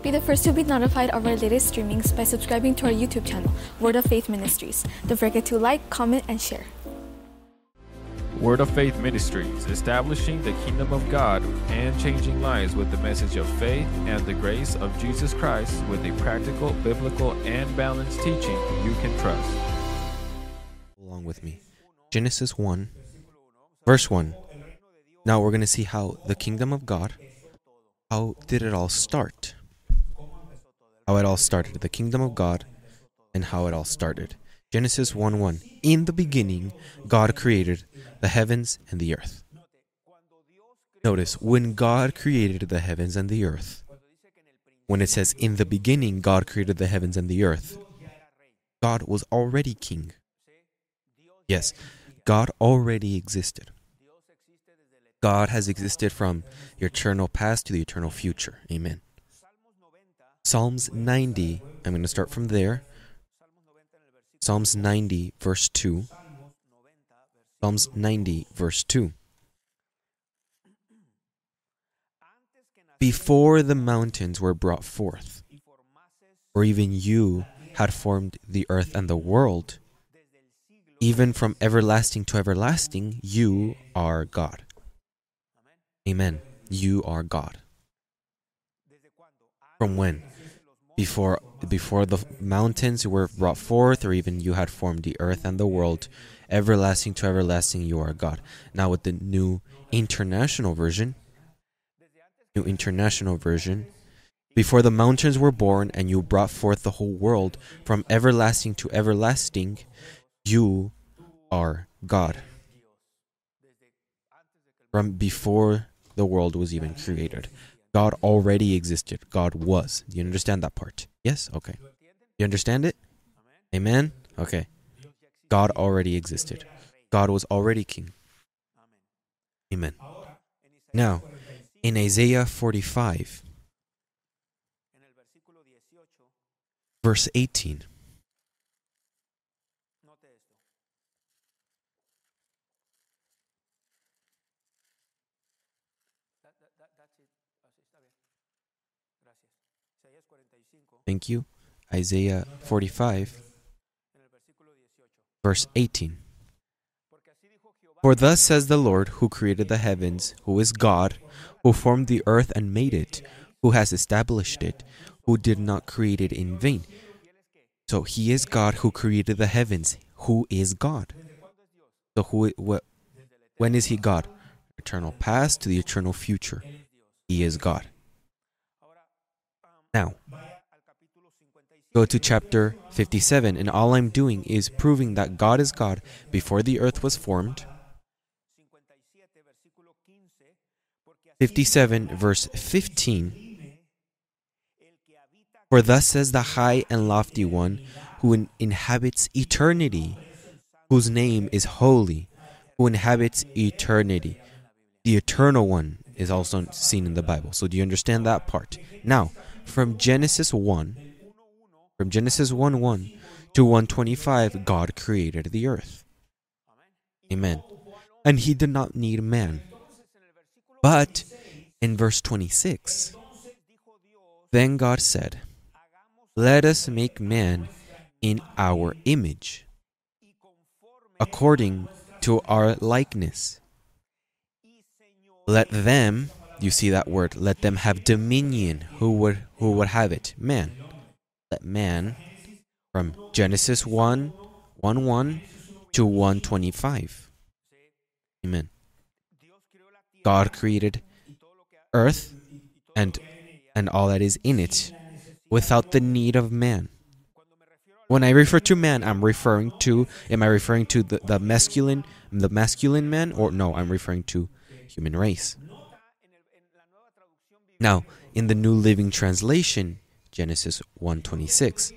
Be the first to be notified of our latest streamings by subscribing to our YouTube channel, Word of Faith Ministries. Don't forget to like, comment, and share. Word of Faith Ministries, establishing the kingdom of God and changing lives with the message of faith and the grace of Jesus Christ with a practical, biblical, and balanced teaching you can trust. Along with me. Genesis 1, verse 1. Now we're going to see how the kingdom of God, how did it all start? How it all started. The kingdom of God and how it all started. Genesis 1:1. In the beginning, God created the heavens and the earth. Notice, when God created the heavens and the earth, when it says, in the beginning, God created the heavens and the earth, God was already king. Yes, God already existed. God has existed from the eternal past to the eternal future. Amen. Psalms 90, I'm going to start from there. Psalms 90, verse 2. Psalms 90, verse 2. Before the mountains were brought forth, or even you had formed the earth and the world, even from everlasting to everlasting, you are God. Amen. You are God. From when? Before the mountains were brought forth, or even you had formed the earth and the world, everlasting to everlasting, you are God. Now with the New International Version, before the mountains were born and you brought forth the whole world, from everlasting to everlasting, you are God. From before the world was even created, God already existed. God was. Do you understand that part? Yes? Okay. You understand it? Amen? Okay. God already existed. God was already king. Amen. Now, in Isaiah 45, verse 18. Thank you. Isaiah 45, verse 18. For thus says the Lord, who created the heavens, who is God, who formed the earth and made it, who has established it, who did not create it in vain. So he is God who created the heavens. Who is God? So when is he God? Eternal past to the eternal future. He is God. Now, go to chapter 57, and all I'm doing is proving that God is God before the earth was formed. 57, verse 15. For thus says the high and lofty one, who inhabits eternity, whose name is holy, who inhabits eternity. The eternal one is also seen in the Bible. So do you understand that part? Now, from Genesis 1 to 125, God created the earth. Amen. And he did not need man. But in verse 26, then God said, let us make man in our image, according to our likeness. Let them, you see that word, let them have dominion. Who would have it? Man. Let man, from Genesis 1 to 125. Amen. God created earth and all that is in it without the need of man. When I refer to man, am I referring to the masculine man, or no, I'm referring to human race. Now, in the New Living Translation, Genesis 1:26.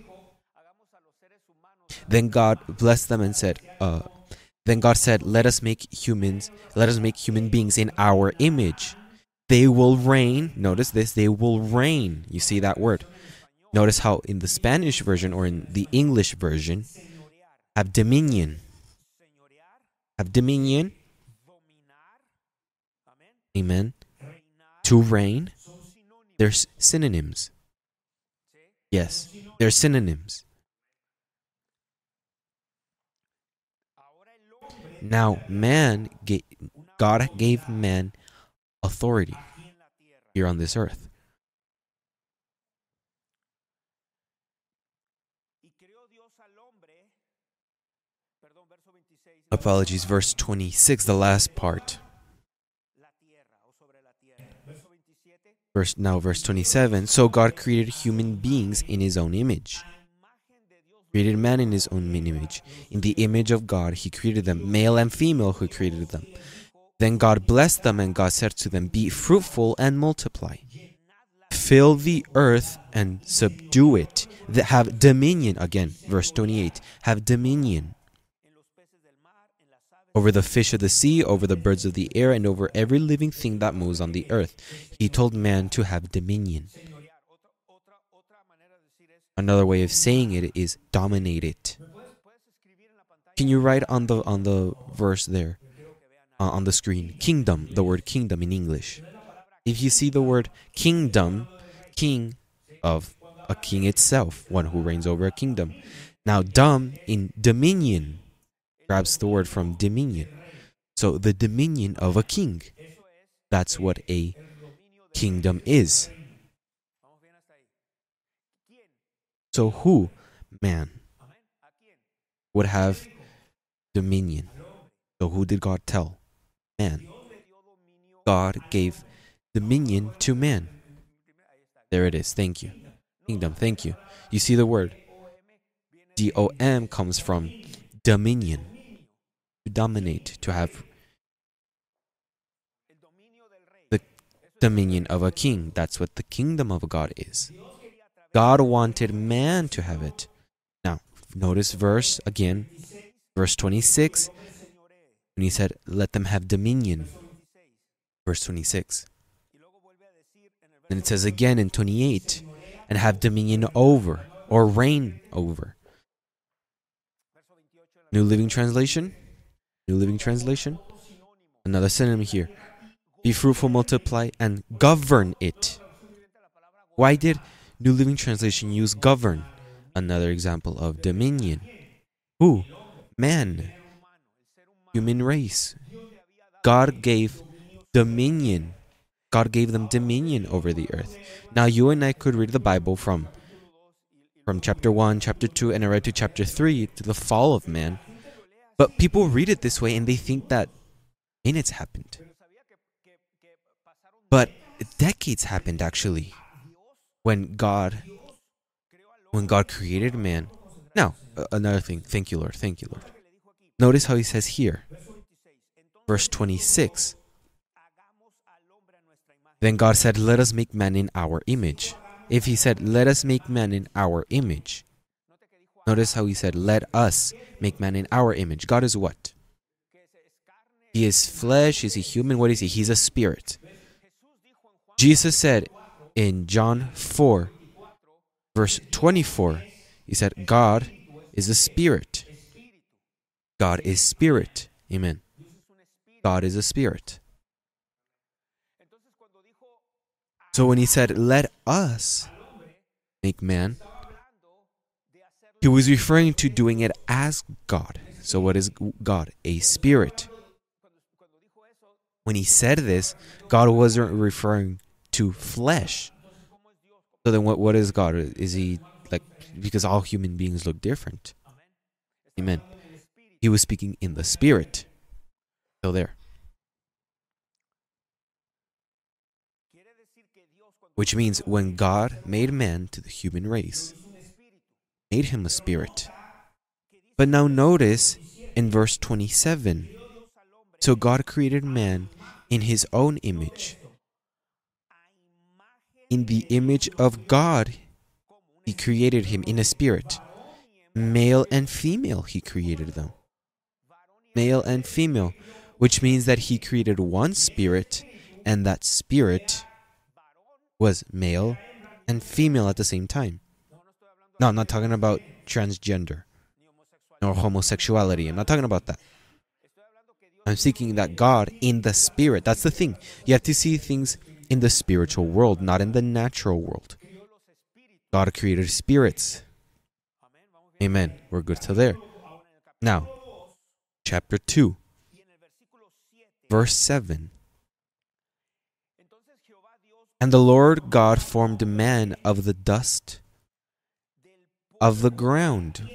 Then God blessed them and said, then God said, let us make human beings in our image. They will reign. Notice this, they will reign. You see that word. Notice how in the Spanish version or in the English version, have dominion. Have dominion. Amen. To reign. There's synonyms. Yes, they're synonyms. Now, God gave man authority here on this earth. Apologies, verse 26, the last part. Verse 27. So God created human beings in His own image. Created man in His own image. In the image of God, He created them, male and female, who created them. Then God blessed them, and God said to them, "Be fruitful and multiply. Fill the earth and subdue it. Have dominion." Again, verse 28. Have dominion over the fish of the sea, over the birds of the air, and over every living thing that moves on the earth. He told man to have dominion. Another way of saying it is dominate it. Can you write on the verse there, on the screen, kingdom, the word kingdom in English? If you see the word kingdom, king of a king itself, one who reigns over a kingdom. Now, in dominion grabs the word from dominion. So the dominion of a king. That's what a kingdom is. So who, man, would have dominion? So who did God tell? Man. God gave dominion to man. There it is. Thank you. Kingdom. Thank you. You see the word. D-O-M comes from dominion. To dominate. To have the dominion of a king. That's what the kingdom of God is. God wanted man to have it. Now, notice verse 26. When He said, "Let them have dominion." Verse 26. Then it says again in 28, "And have dominion over," or reign over. New Living Translation. Another synonym here. Be fruitful, multiply, and govern it. Why did New Living Translation use govern? Another example of dominion. Who? Man. Human race. God gave dominion. God gave them dominion over the earth. Now you and I could read the Bible from chapter 1, chapter 2, and right to chapter 3, to the fall of man. But people read it this way and they think that minutes happened. But decades happened actually. When God created man. Now, another thing. Thank you, Lord. Notice how He says here. Verse 26. Then God said, "Let us make man in our image." If He said, "Let us make man in our image," notice how He said, "Let us make man in our image." God is what? He is flesh. Is He human? What is He? He's a spirit. Jesus said in John 4, verse 24, He said, "God is a spirit." God is spirit. Amen. God is a spirit. So when He said, "Let us make man," He was referring to doing it as God. So what is God? A spirit. When He said this, God wasn't referring to flesh. So then what is God? Is He like, because all human beings look different. Amen. He was speaking in the spirit. So there. Which means when God made man to the human race, made him a spirit. But now notice in verse 27, so God created man in His own image. In the image of God, He created him in a spirit. Male and female, He created them. Male and female, which means that He created one spirit, and that spirit was male and female at the same time. No, I'm not talking about transgender nor homosexuality. I'm not talking about that. I'm speaking that God in the spirit. That's the thing. You have to see things in the spiritual world, not in the natural world. God created spirits. Amen. We're good till there. Now, chapter 2, verse 7. And the Lord God formed man of the dust of the ground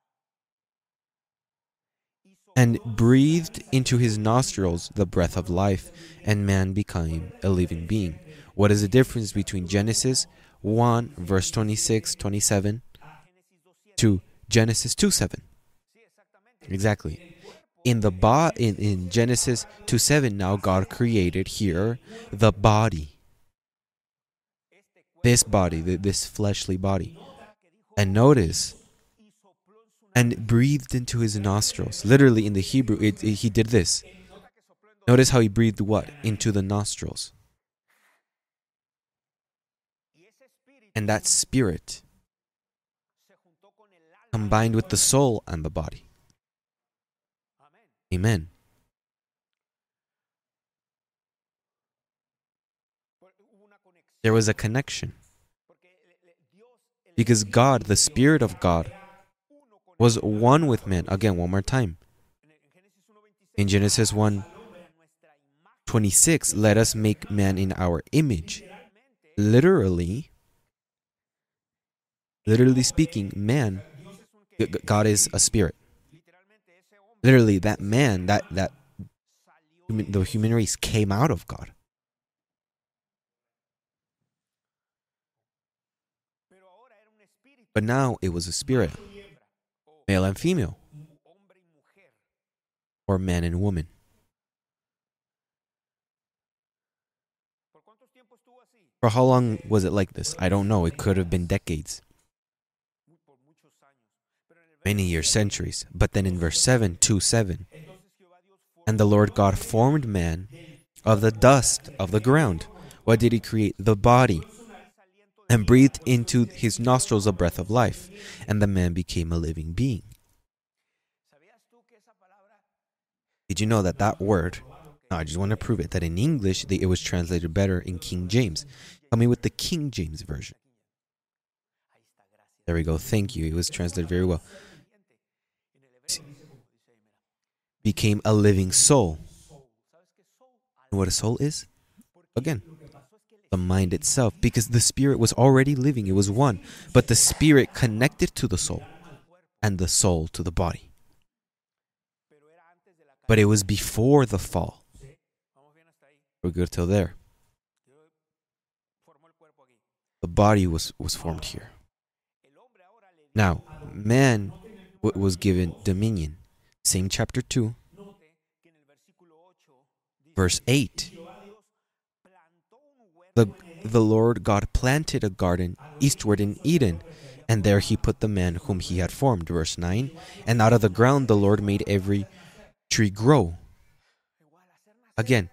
and breathed into his nostrils the breath of life, and man became a living being. What is the difference between Genesis 1, verse 26, 27 to Genesis 2:7? Exactly. In Genesis 2:7, now God created here the body. This body, this fleshly body. And notice, and breathed into his nostrils. Literally in the Hebrew, he did this. Notice how he breathed what? Into the nostrils. And that spirit combined with the soul and the body. Amen. There was a connection. Because God, the Spirit of God, was one with man. Again, one more time. In Genesis 1:26, let us make man in our image. Literally speaking, man, God is a spirit. Literally, that man, the human race came out of God. But now it was a spirit, male and female, or man and woman. For how long was it like this? I don't know. It could have been decades. Many years, centuries. But then in verse 7, 2:7, and the Lord God formed man of the dust of the ground. What did he create? The body. And breathed into his nostrils a breath of life, and the man became a living being. Did you know that word, no, I just want to prove it, that in English, it was translated better in King James. Tell me with the King James Version. There we go, thank you, it was translated very well. Became a living soul. And what a soul is? Again, the mind itself, because the spirit was already living, it was one, but the spirit connected to the soul and the soul to the body. But it was before the fall. We're good till there. The body was formed here. Now, man was given dominion. Same chapter 2, verse 8. The Lord God planted a garden eastward in Eden, and there he put the man whom he had formed. Verse 9. And out of the ground the Lord made every tree grow. Again,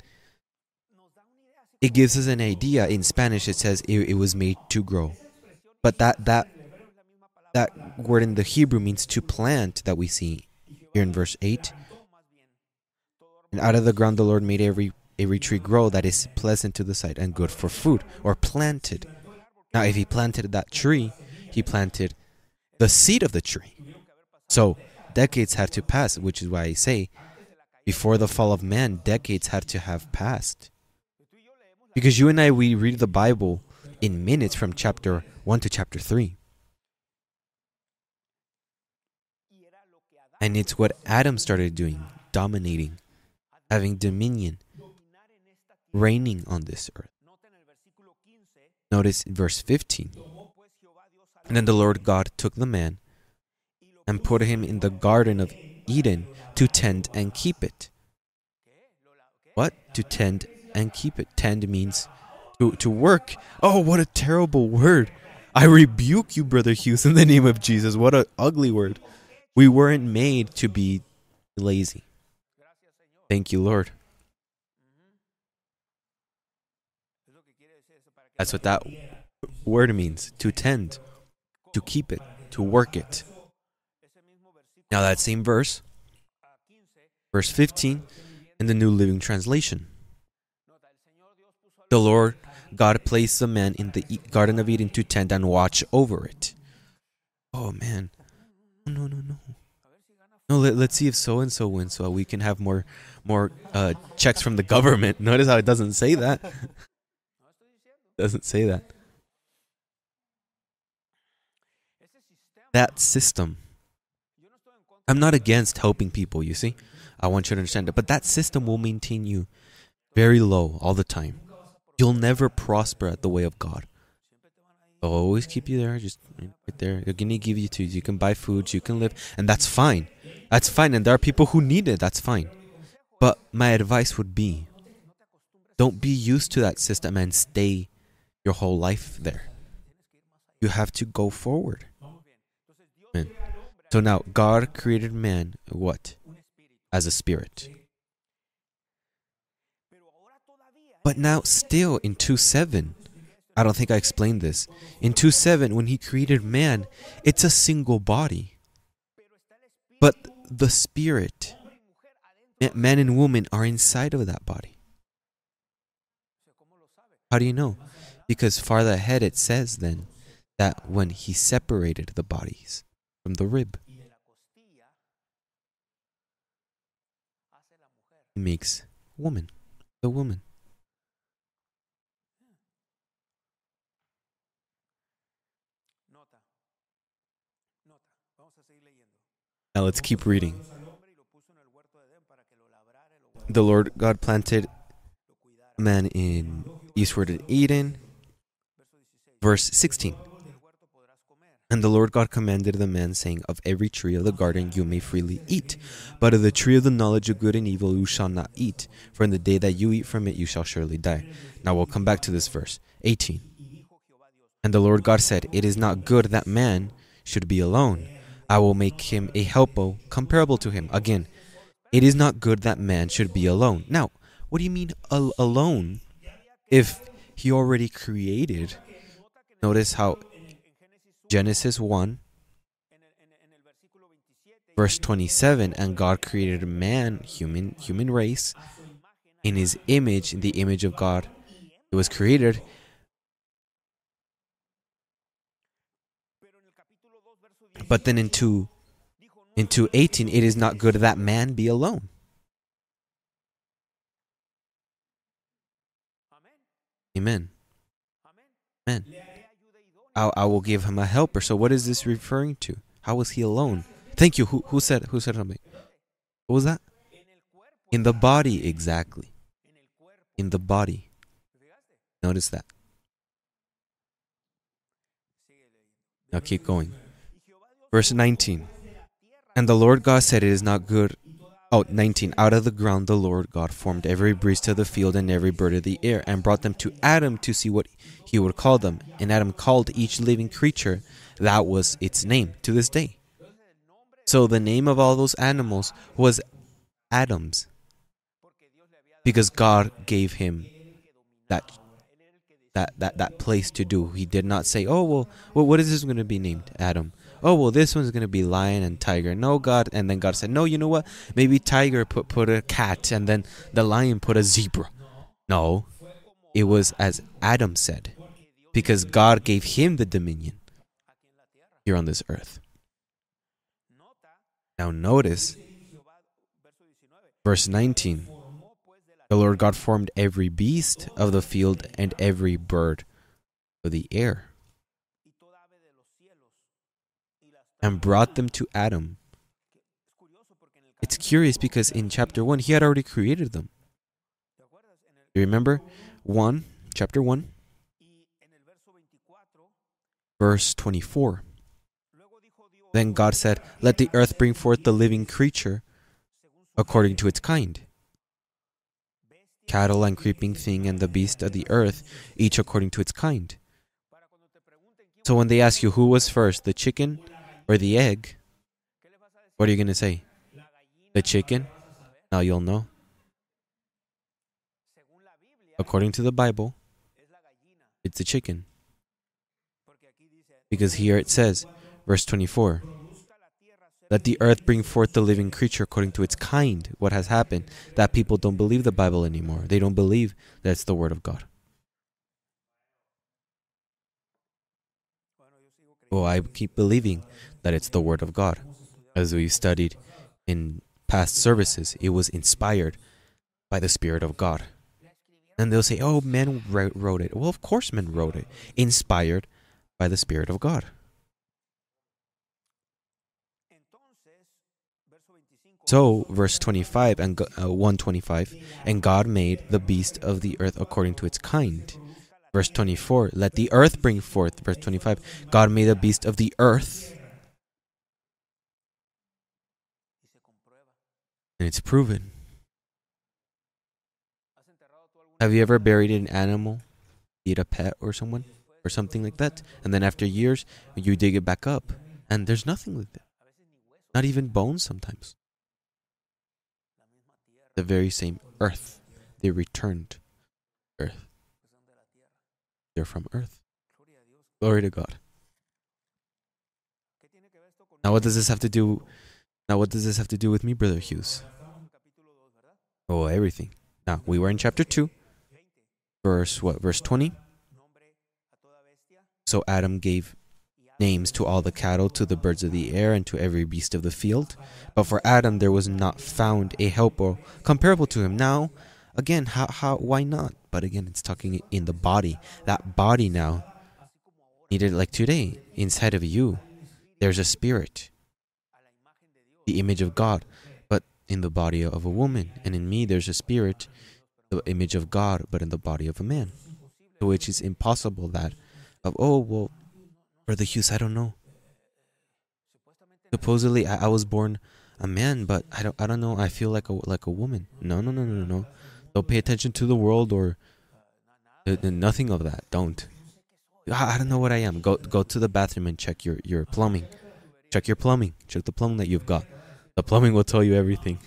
it gives us an idea. In Spanish it says it was made to grow. But that word in the Hebrew means to plant, that we see here in verse 8. And out of the ground the Lord made every tree grow that is pleasant to the sight and good for food, or planted. Now, if he planted that tree, he planted the seed of the tree. So, decades had to pass, which is why I say, before the fall of man, decades had to have passed. Because you and I, we read the Bible in minutes from chapter 1 to chapter 3. And it's what Adam started doing, dominating, having dominion, reigning on this earth. Notice verse 15. And then the Lord God took the man and put him in the Garden of Eden to tend and keep it. What? To tend and keep it. Tend means to work. Oh, what a terrible word. I rebuke you, Brother Hughes, in the name of Jesus. What an ugly word. We weren't made to be lazy. Thank you, Lord. That's what that word means. To tend, to keep it, to work it. Now that same verse, verse 15, in the New Living Translation. The Lord God placed the man in the Garden of Eden to tend and watch over it. Oh man. No. No, let's see if so-and-so wins so we can have more checks from the government. Notice how it doesn't say that. Doesn't say that. That system. I'm not against helping people, you see? I want you to understand it. But that system will maintain you very low all the time. You'll never prosper at the way of God. They'll always keep you there, just right there. They're going to give you tools. You can buy foods, you can live, and that's fine. That's fine, and there are people who need it. That's fine. But my advice would be, don't be used to that system and stay your whole life there. You have to go forward. Amen. So now, God created man, what? As a spirit. But now, still in 2:7, I don't think I explained this. In 2:7, when he created man, it's a single body. But the spirit, man and woman, are inside of that body. How do you know? Because farther ahead it says then that when he separated the bodies from the rib, he makes woman, the woman. Now let's keep reading. The Lord God planted man in eastward in Eden. Verse 16. And the Lord God commanded the man, saying, of every tree of the garden you may freely eat, but of the tree of the knowledge of good and evil you shall not eat, for in the day that you eat from it you shall surely die. Now we'll come back to this verse. 18. And the Lord God said, it is not good that man should be alone. I will make him a helper comparable to him. Again, it is not good that man should be alone. Now, what do you mean alone if he already created? Notice how Genesis 1, verse 27, and God created man, human race, in his image, in the image of God. It was created. But then in 2:18, it is not good that man be alone. Amen. Amen. I will give him a helper. So what is this referring to? How was he alone? Thank you. Who said something? What was that? In the body, exactly. In the body. Notice that. Now keep going. Verse 19. And the Lord God said, it is not good. 19. Out of the ground the Lord God formed every beast of the field and every bird of the air, and brought them to Adam to see what he would call them. And Adam called each living creature, that was its name, to this day. So the name of all those animals was Adam's, because God gave him that place to do. He did not say, oh, well, what is this going to be named? Adam. Oh, well, this one's going to be lion and tiger. No, God. And then God said, no, you know what? Maybe tiger put a cat, and then the lion put a zebra. No, it was as Adam said, because God gave him the dominion here on this earth. Now notice, verse 19. The Lord God formed every beast of the field and every bird of the air, and brought them to Adam. It's curious because in chapter 1, he had already created them. You remember? Chapter 1, verse 24. Then God said, let the earth bring forth the living creature according to its kind, cattle and creeping thing and the beast of the earth, each according to its kind. So when they ask you who was first, the chicken or the egg, what are you going to say? The chicken? Now you'll know. According to the Bible, it's the chicken. Because here it says, verse 24, let the earth bring forth the living creature according to its kind. What has happened? That people don't believe the Bible anymore. They don't believe that it's the Word of God. Well, I keep believing that it's the Word of God. As we studied in past services, it was inspired by the Spirit of God. And they'll say, oh, men wrote it. Well, of course men wrote it. Inspired by the Spirit of God. So, verse 25 and 125, and God made the beast of the earth according to its kind. Verse 24, let the earth bring forth. Verse 25, God made the beast of the earth. And it's proven. Have you ever buried an animal, be it a pet or someone, or something like that? And then after years, you dig it back up, and there's nothing with it. Not even bones sometimes. The very same earth. They returned earth. They're from earth. Glory to God. Now what does this have to do? Now what does this have to do with me, Brother Hughes? Oh, everything. Now we were in chapter 2, verse 20. So Adam gave names to all the cattle, to the birds of the air, and to every beast of the field. But for Adam there was not found a helper comparable to him. Now, again, why not? But again, it's talking in the body. That body now needed, like today, inside of you, there's a spirit, the image of God, but in the body of a woman. And in me, there's a spirit, the image of God, but in the body of a man. Which is impossible that Brother Hughes, I don't know. Supposedly, I was born a man, but I don't know. I feel like a woman. No. Don't pay attention to the world or nothing of that. Don't. I don't know what I am. Go to the bathroom and check your plumbing. Check your plumbing. Check the plumbing that you've got. The plumbing will tell you everything.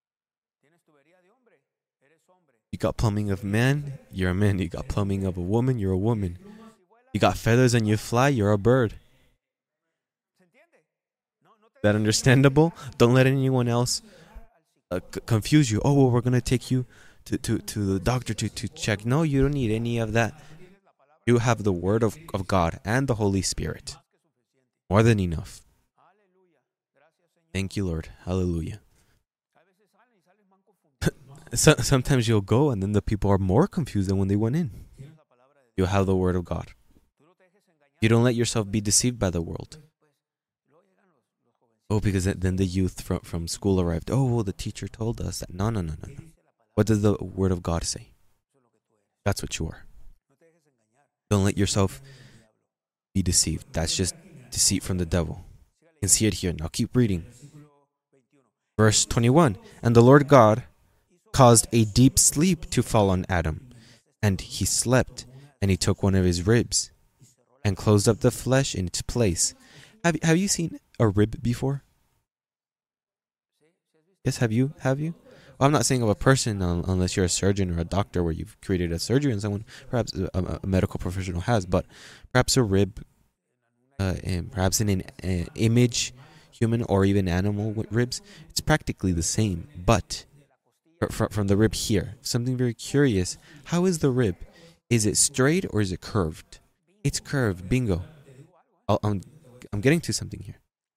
You got plumbing of man, you're a man. You got plumbing of a woman, you're a woman. You got feathers and you fly, you're a bird. That understandable? Don't let anyone else confuse you. Oh, well, we're going to take you to the doctor to check. No, you don't need any of that. You have the Word of God and the Holy Spirit. More than enough. Thank you, Lord. Hallelujah. Sometimes you'll go and then the people are more confused than when they went in. You'll have the Word of God. You don't let yourself be deceived by the world. Oh, because then the youth from school arrived. Oh, well, the teacher told us that. No. What does the Word of God say? That's what you are. Don't let yourself be deceived. That's just deceit from the devil. You can see it here. Now keep reading. Verse 21. And the Lord God caused a deep sleep to fall on Adam, and he slept, and he took one of his ribs and closed up the flesh in its place. Have you seen a rib before? Yes, have you? Well, I'm not saying of a person unless you're a surgeon or a doctor where you've created a surgery on someone. Perhaps a medical professional has, but perhaps a rib, and perhaps in an image, human or even animal ribs, it's practically the same, but from the rib here, something very curious. How is the rib? Is it straight or is it curved? It's curved. Bingo. I'm getting to something here.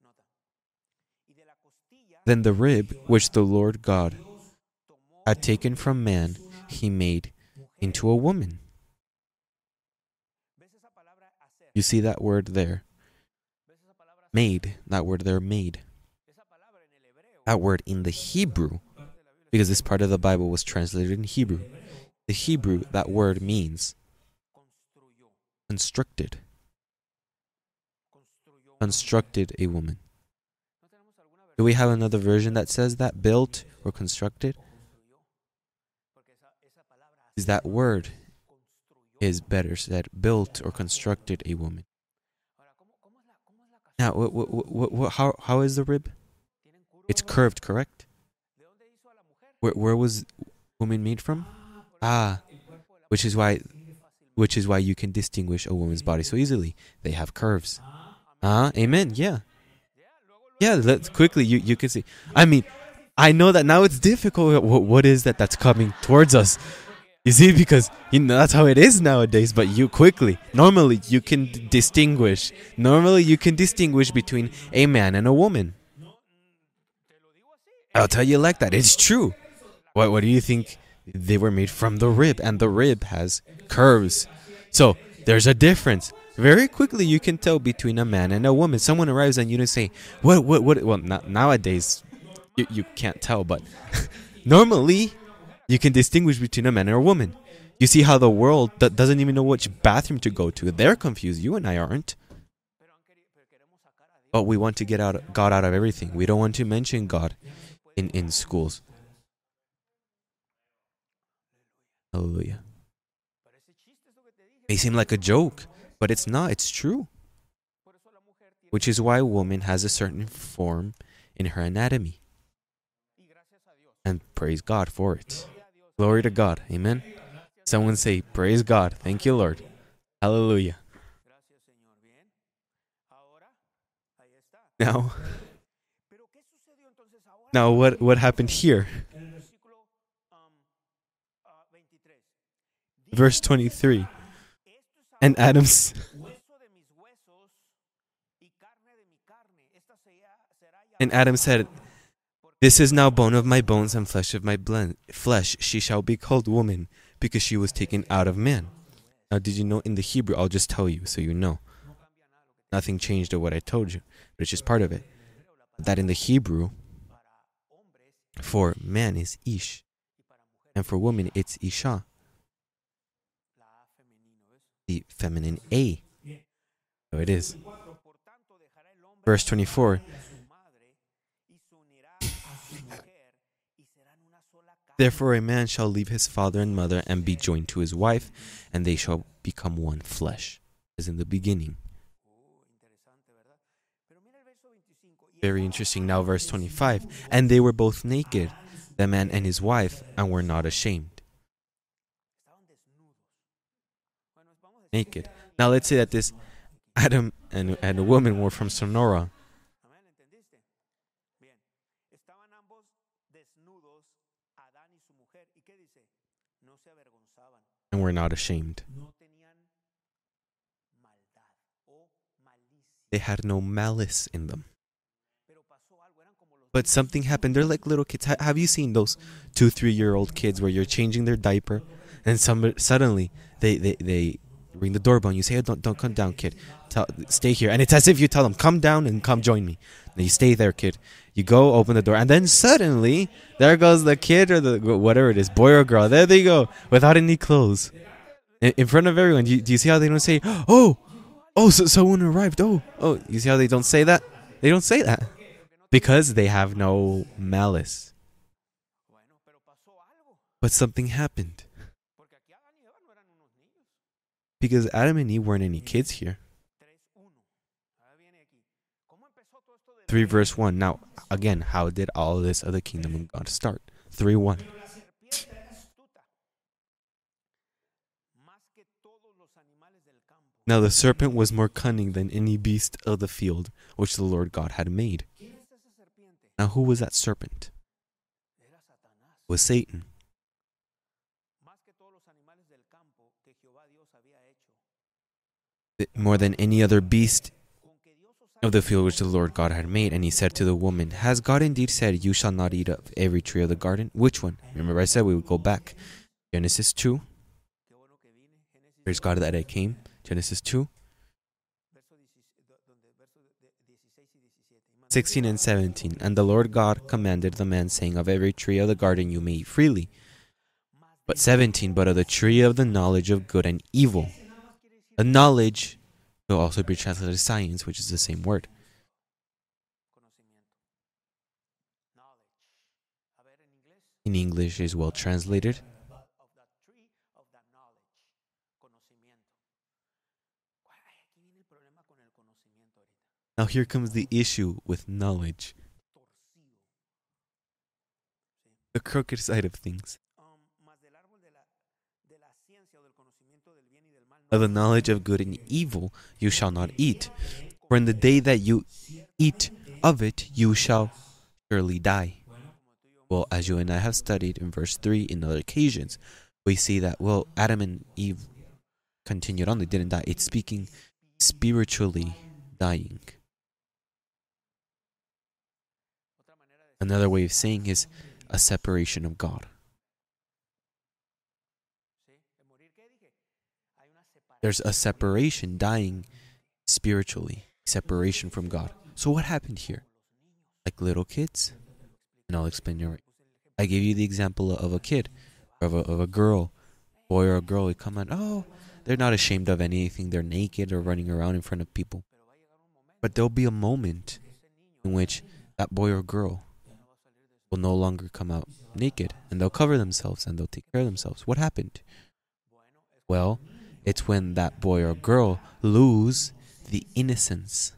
Then the rib which the Lord God had taken from man, he made into a woman. You see that word there? Made. That word there, made. That word in the Hebrew, because this part of the Bible was translated in Hebrew. The Hebrew, that word means constructed. Constructed a woman. Do we have another version that says that? Built or constructed? Is that word is better said, built or constructed a woman. Now, how is the rib? It's curved, correct? Where was woman made from? Which is why you can distinguish a woman's body so easily. They have curves. Amen. Yeah. Let's quickly. You can see. I mean, I know that now it's difficult. What is that's coming towards us? You see, because that's how it is nowadays. But normally you can distinguish. Normally you can distinguish between a man and a woman. I'll tell you like that. It's true. What do you think? They were made from the rib, and the rib has curves. So there's a difference. Very quickly you can tell between a man and a woman. Someone arrives and you don't say, what? Well, nowadays you can't tell, but normally you can distinguish between a man and a woman. You see how the world doesn't even know which bathroom to go to. They're confused. You and I aren't. But we want to get God out of everything. We don't want to mention God in schools. Hallelujah. May seem like a joke, but it's not. It's true. Which is why a woman has a certain form in her anatomy. And praise God for it. Glory to God. Amen. Someone say, praise God. Thank you, Lord. Hallelujah. Now what happened here? Verse 23. And Adam said, this is now bone of my bones and flesh of my flesh. She shall be called woman, because she was taken out of man. Now, did you know in the Hebrew? I'll just tell you so you know. Nothing changed of what I told you, but it's just part of it. That in the Hebrew, for man is ish, and for woman it's isha. The feminine A. So it is. Verse 24. Therefore a man shall leave his father and mother and be joined to his wife, and they shall become one flesh, as in the beginning. Very interesting. Now verse 25. And they were both naked, the man and his wife, and were not ashamed. Naked. Now let's say that this Adam and a woman were from Sonora. And were not ashamed. They had no malice in them. But something happened. They're like little kids. Have you seen those 2-3-year-old kids where you're changing their diaper and suddenly they ring the doorbell and you say, oh, don't come down, kid. Stay here. And it's as if you tell them, come down and come join me. And you stay there, kid. You go open the door, and then suddenly there goes the kid or the whatever it is, boy or girl. There they go, without any clothes, in front of everyone. Do you see how they don't say, oh, so someone arrived. Oh, you see how they don't say that? They don't say that because they have no malice. But something happened. Because Adam and Eve weren't any kids here. 3 verse 1. Now, again, how did all this of the kingdom of God start? 3:1. Now the serpent was more cunning than any beast of the field which the Lord God had made. Now who was that serpent? It was Satan. More than any other beast of the field which the Lord God had made. And he said to the woman, has God indeed said, you shall not eat of every tree of the garden? Which one? Remember I said we would go back. Genesis 2. Praise God that I came. Genesis 2. 16 and 17. And the Lord God commanded the man, saying, of every tree of the garden you may eat freely. But 17, but of the tree of the knowledge of good and evil. The knowledge will also be translated as science, which is the same word. In English is well translated. Now here comes the issue with knowledge. The crooked side of things. Of the knowledge of good and evil you shall not eat. For in the day that you eat of it, you shall surely die. Well, as you and I have studied in verse 3 in other occasions, we see that, well, Adam and Eve continued on, they didn't die. It's speaking spiritually dying. Another way of saying is a separation of God. There's a separation, dying spiritually, separation from God. So what happened here? Like little kids? And I'll explain you. I gave you the example of a kid, of a girl, boy or a girl. They come out, oh, they're not ashamed of anything. They're naked or running around in front of people. But there'll be a moment in which that boy or girl will no longer come out naked, and they'll cover themselves and they'll take care of themselves. What happened? Well, it's when that boy or girl lose the innocence.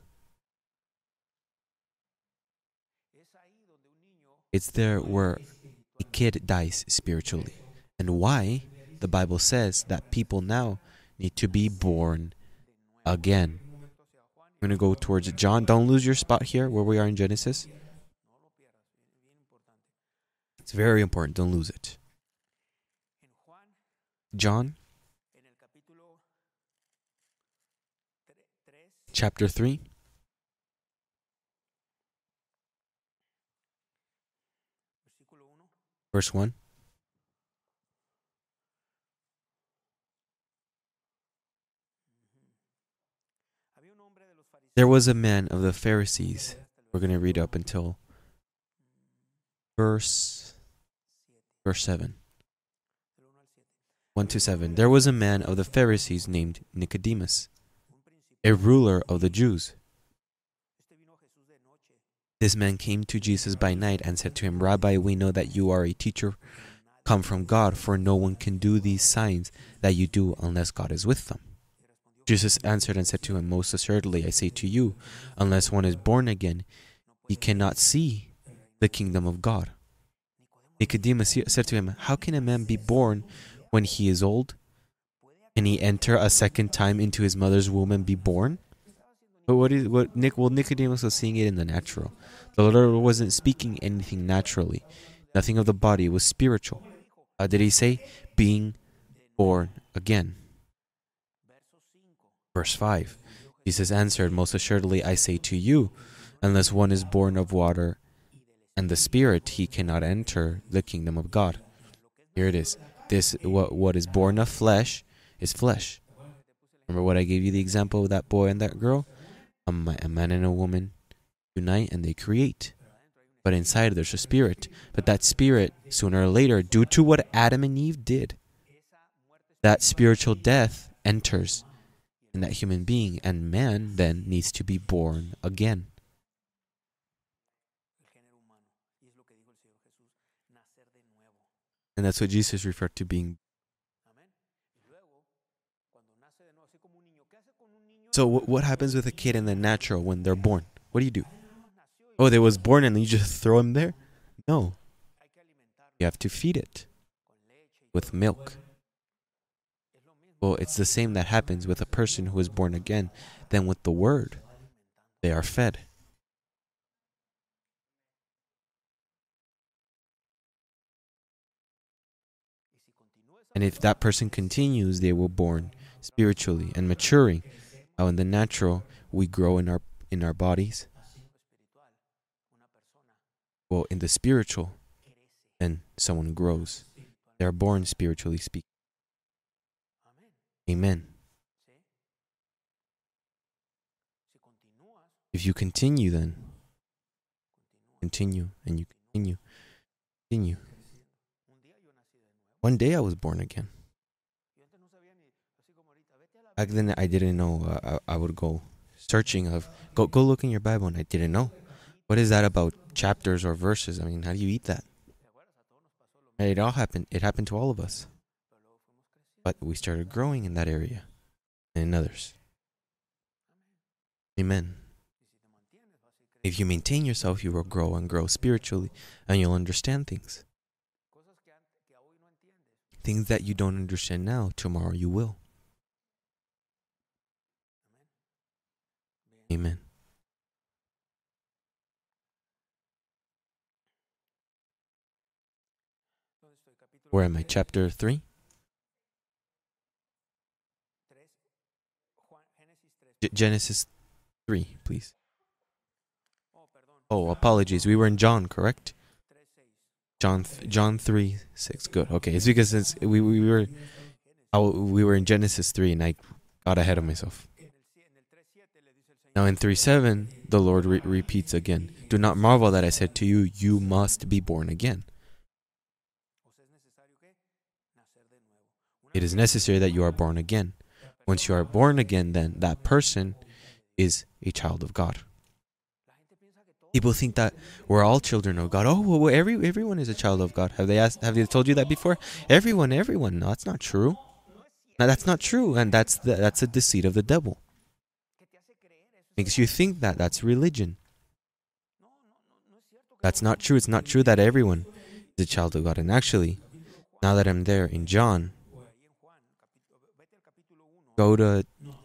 It's there where a kid dies spiritually. And why the Bible says that people now need to be born again. I'm going to go towards John. Don't lose your spot here where we are in Genesis. It's very important. Don't lose it. John chapter 3. Verse 1. There was a man of the Pharisees. We're going to read up until verse 7. 1 to 7. There was a man of the Pharisees named Nicodemus, a ruler of the Jews. This man came to Jesus by night and said to him, Rabbi, we know that you are a teacher come from God, for no one can do these signs that you do unless God is with them. Jesus answered and said to him, Most assuredly, I say to you, unless one is born again, he cannot see the kingdom of God. Nicodemus said to him, How can a man be born when he is old? Can he enter a second time into his mother's womb and be born? But Nicodemus was seeing it in the natural. The Lord wasn't speaking anything naturally. Nothing of the body was spiritual. How did he say? Being born again. Verse 5. Jesus answered, Most assuredly I say to you, unless one is born of water and the Spirit, he cannot enter the kingdom of God. Here it is. What is born of flesh is flesh. Remember what I gave you the example of that boy and that girl? A man and a woman unite and they create. But inside there's a spirit. But that spirit, sooner or later, due to what Adam and Eve did, that spiritual death enters in that human being, and man then needs to be born again. And that's what Jesus referred to being. So what happens with a kid in the natural when they're born? What do you do? Oh, they was born and you just throw him there? No. You have to feed it with milk. Well, it's the same that happens with a person who is born again. Then with the word, they are fed. And if that person continues, they will born spiritually and maturing. How in the natural we grow in our bodies. Well, in the spiritual, then someone grows. They are born spiritually speaking. Amen. If you continue then, continue and you continue. One day I was born again. Back then I didn't know. I would go searching go look in your Bible, and I didn't know. What is that about chapters or verses? I mean, how do you eat that? And it all happened. It happened to all of us. But we started growing in that area and in others. Amen. If you maintain yourself, you will grow and grow spiritually, and you'll understand things. Things that you don't understand now, tomorrow you will. Amen. Where am I? Chapter 3? Genesis 3, please. Oh, apologies. We were in John, correct? John 3:6. Good. Okay, it's because we were in Genesis 3 and I got ahead of myself. Now in 3:7, the Lord repeats again, "Do not marvel that I said to you, you must be born again." It is necessary that you are born again. Once you are born again, then that person is a child of God. People think that we're all children of God. Oh, well, everyone is a child of God. Have they told you that before? Everyone. No, that's not true. No, that's not true, and that's a deceit of the devil. Makes you think that that's religion. That's not true. It's not true that everyone is a child of God. And actually, now that I'm there in John, go to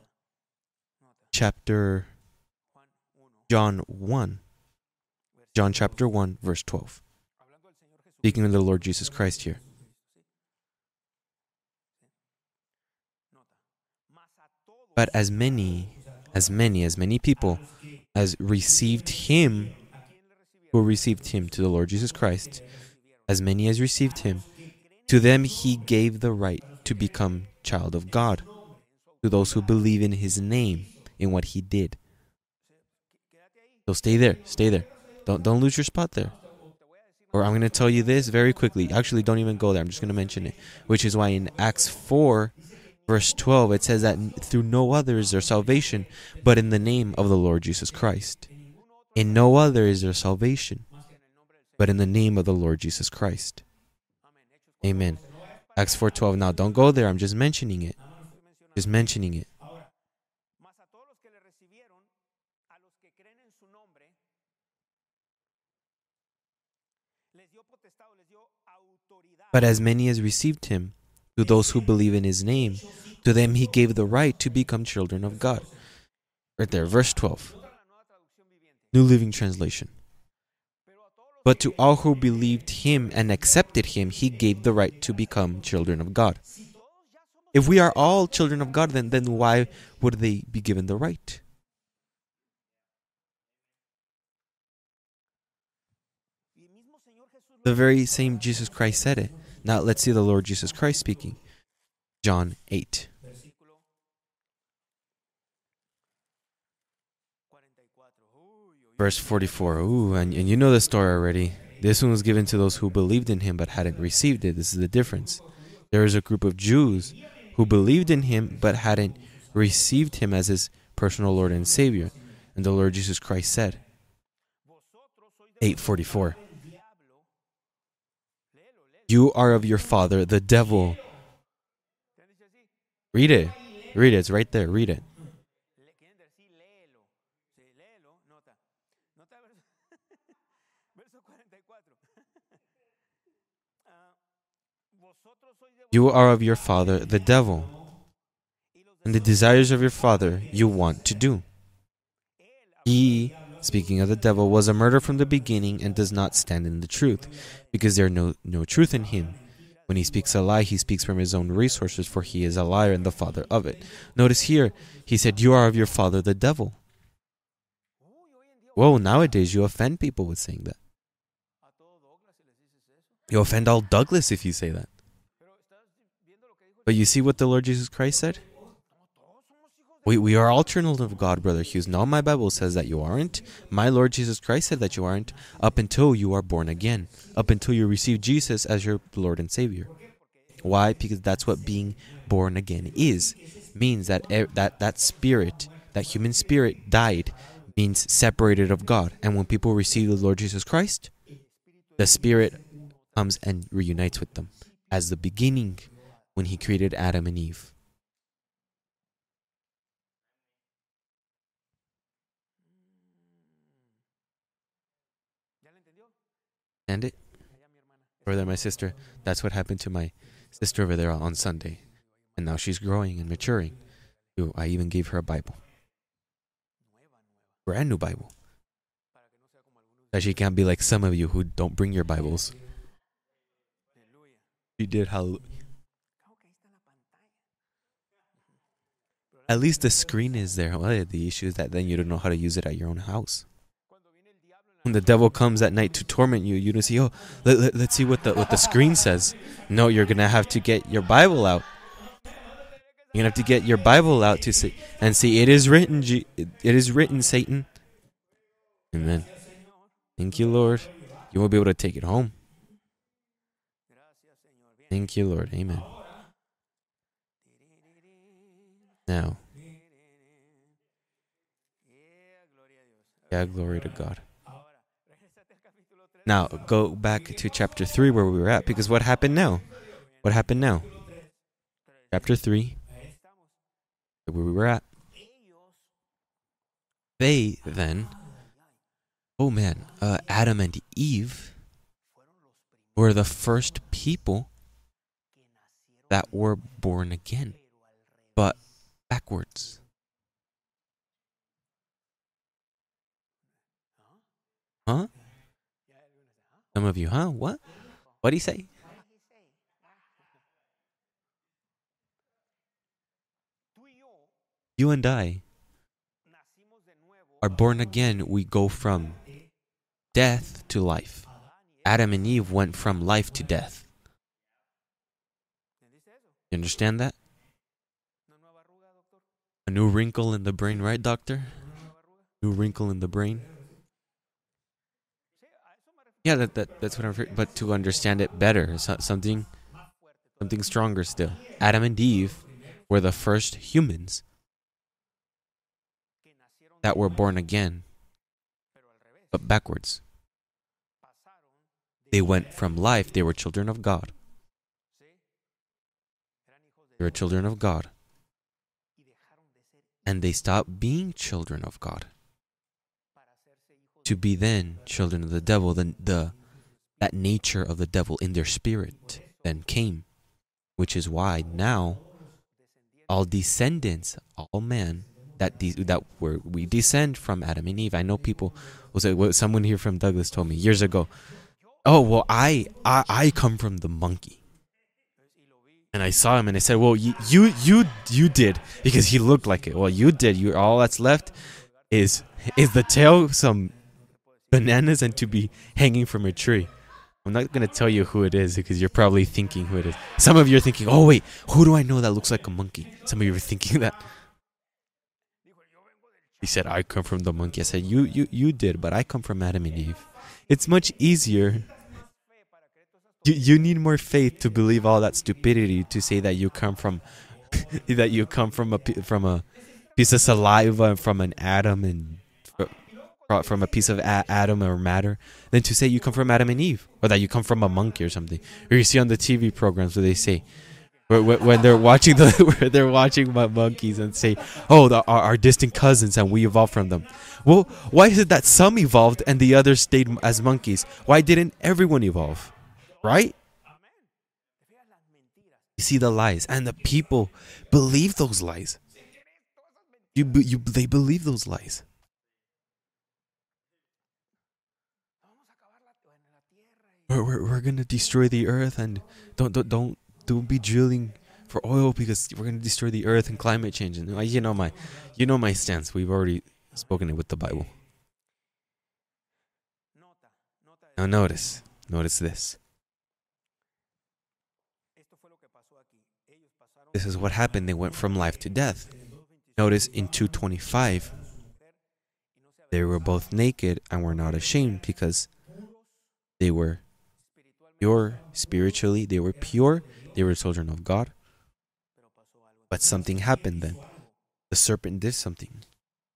John chapter 1, verse 12. Speaking of the Lord Jesus Christ here. But as many people as received him, who received him, to the Lord Jesus Christ, as many as received him, to them he gave the right to become child of God, to those who believe in his name, in what he did. So stay there. Don't lose your spot there. Or I'm going to tell you this very quickly. Actually, don't even go there. I'm just going to mention it. Which is why in Acts 4, verse 12, it says that through no other is there salvation, but in the name of the Lord Jesus Christ. In no other is there salvation, but in the name of the Lord Jesus Christ. Amen. Acts 4:12. Now, don't go there. I'm just mentioning it. But as many as received him, to those who believe in his name, to them he gave the right to become children of God. Right there, verse 12. New Living Translation. But to all who believed him and accepted him, he gave the right to become children of God. If we are all children of God, then why would they be given the right? The very same Jesus Christ said it. Now let's see the Lord Jesus Christ speaking. John 8. Verse 44. Ooh, and you know the story already. This one was given to those who believed in him but hadn't received it. This is the difference. There is a group of Jews who believed in him but hadn't received him as his personal Lord and Savior. And the Lord Jesus Christ said, 8:44. You are of your father, the devil. Read it. It's right there. Read it. You are of your father, the devil, and the desires of your father you want to do. He, speaking of the devil, was a murderer from the beginning and does not stand in the truth, because there is no truth in him. When he speaks a lie, he speaks from his own resources, for he is a liar and the father of it. Notice here, he said, you are of your father, the devil. Whoa, nowadays you offend people with saying that. You offend all Douglas if you say that. But you see what the Lord Jesus Christ said? We are all children of God, Brother Hughes. No, my Bible says that you aren't. My Lord Jesus Christ said that you aren't up until you are born again. Up until you receive Jesus as your Lord and Savior. Why? Because that's what being born again is. Means that that spirit, that human spirit died, means separated of God. And when people receive the Lord Jesus Christ, the Spirit comes and reunites with them. As the beginning when he created Adam and Eve. And it? Brother, my sister, that's what happened to my sister over there on Sunday. And now she's growing and maturing. I even gave her a Bible. Brand new Bible. That she can't be like some of you who don't bring your Bibles. She did, hallelujah. At least the screen is there. Well, the issue is that then you don't know how to use it at your own house. When the devil comes at night to torment you, you don't see, let's see what the screen says. No, you're going to have to get your Bible out. You're going to have to get your Bible out to see, and see, it is written, Satan. Amen. Thank you, Lord. You won't be able to take it home. Thank you, Lord. Amen. Now, yeah, glory to God. Now, go back to chapter 3 where we were at, because what happened now? What happened now? Chapter 3, where we were at. They then, Adam and Eve were the first people that were born again, but backwards. Huh? Some of you, huh? What? What did he say? You and I are born again. We go from death to life. Adam and Eve went from life to death. You understand that? A new wrinkle in the brain, right, doctor? New wrinkle in the brain. Yeah, that's what I'm referring. But to understand it better, something stronger still. Adam and Eve were the first humans that were born again, but backwards. They went from life. They were children of God. They were children of God. And they stopped being children of God to be then children of the devil. That nature of the devil in their spirit then came, which is why now all descendants, all men we descend from Adam and Eve. I know people someone here from Douglas told me years ago, oh, well, I come from the monkey. And I saw him and I said, well, you did, because he looked like it. Well, you did. All that's left is the tail, some bananas, and to be hanging from a tree. I'm not going to tell you who it is because you're probably thinking who it is. Some of you are thinking, oh, wait, who do I know that looks like a monkey? Some of you are thinking that. He said, I come from the monkey. I said, you did, but I come from Adam and Eve. It's much easier. You need more faith to believe all that stupidity, to say that you come from from a piece of saliva, from an atom, and from a piece of atom or matter, than to say you come from Adam and Eve, or that you come from a monkey or something. Or you see on the TV programs where they say, when they're watching monkeys and say, oh, our distant cousins and we evolved from them. Well, why is it that some evolved and the others stayed as monkeys? Why didn't everyone evolve? Right? You see the lies, and the people believe those lies. They believe those lies. We're gonna destroy the earth, and don't be drilling for oil because we're gonna destroy the earth and climate change. And you know my stance. We've already spoken it with the Bible. Now notice this. This is what happened. They went from life to death. Notice in 2:25, they were both naked and were not ashamed because they were pure spiritually. They were pure. They were children of God. But something happened then. The serpent did something.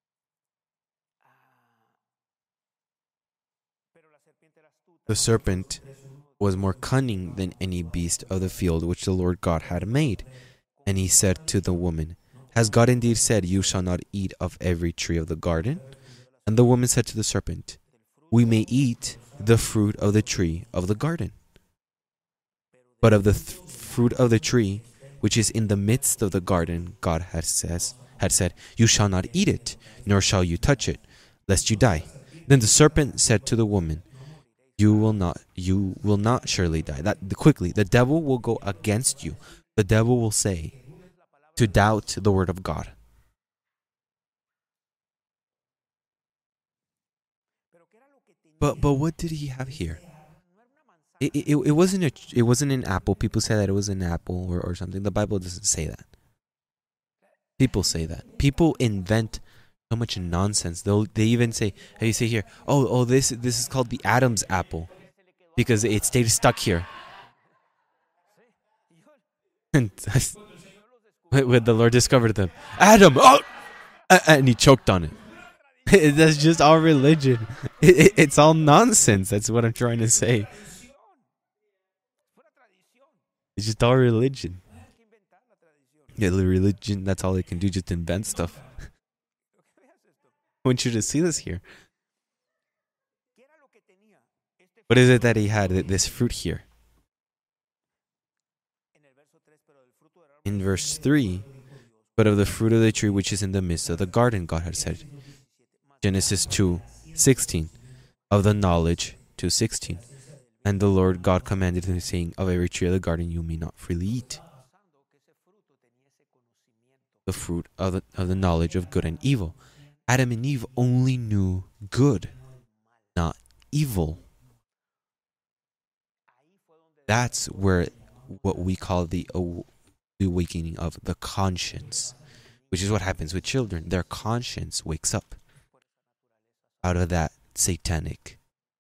The serpent was more cunning than any beast of the field which the Lord God had made. And he said to the woman, has God indeed said, you shall not eat of every tree of the garden? And the woman said to the serpent, we may eat the fruit of the tree of the garden. But of the fruit of the tree which is in the midst of the garden, God had said, you shall not eat it, nor shall you touch it, lest you die. Then the serpent said to the woman, you will not surely die. Quickly, the devil will go against you. The devil will say, to doubt the word of God. But what did he have here? It wasn't an apple. People say that it was an apple or something. The Bible doesn't say that. People say that. People invent so much nonsense. They even say, hey, you say here, this is called the Adam's apple because it stayed stuck here. And when the Lord discovered them, Adam, and he choked on it. That's just all religion. It's all nonsense. That's what I'm trying to say. It's just all religion. Yeah, the religion, that's all they can do, just invent stuff. I want you to see this here. What is it that he had, this fruit here? In verse 3, but of the fruit of the tree which is in the midst of the garden, God had said. Genesis 2:16, of the knowledge 2:16. And the Lord God commanded him, saying, of every tree of the garden you may not freely eat. The fruit of the knowledge of good and evil. Adam and Eve only knew good, not evil. That's where what we call the awakening of the conscience, which is what happens with children. Their conscience wakes up out of that satanic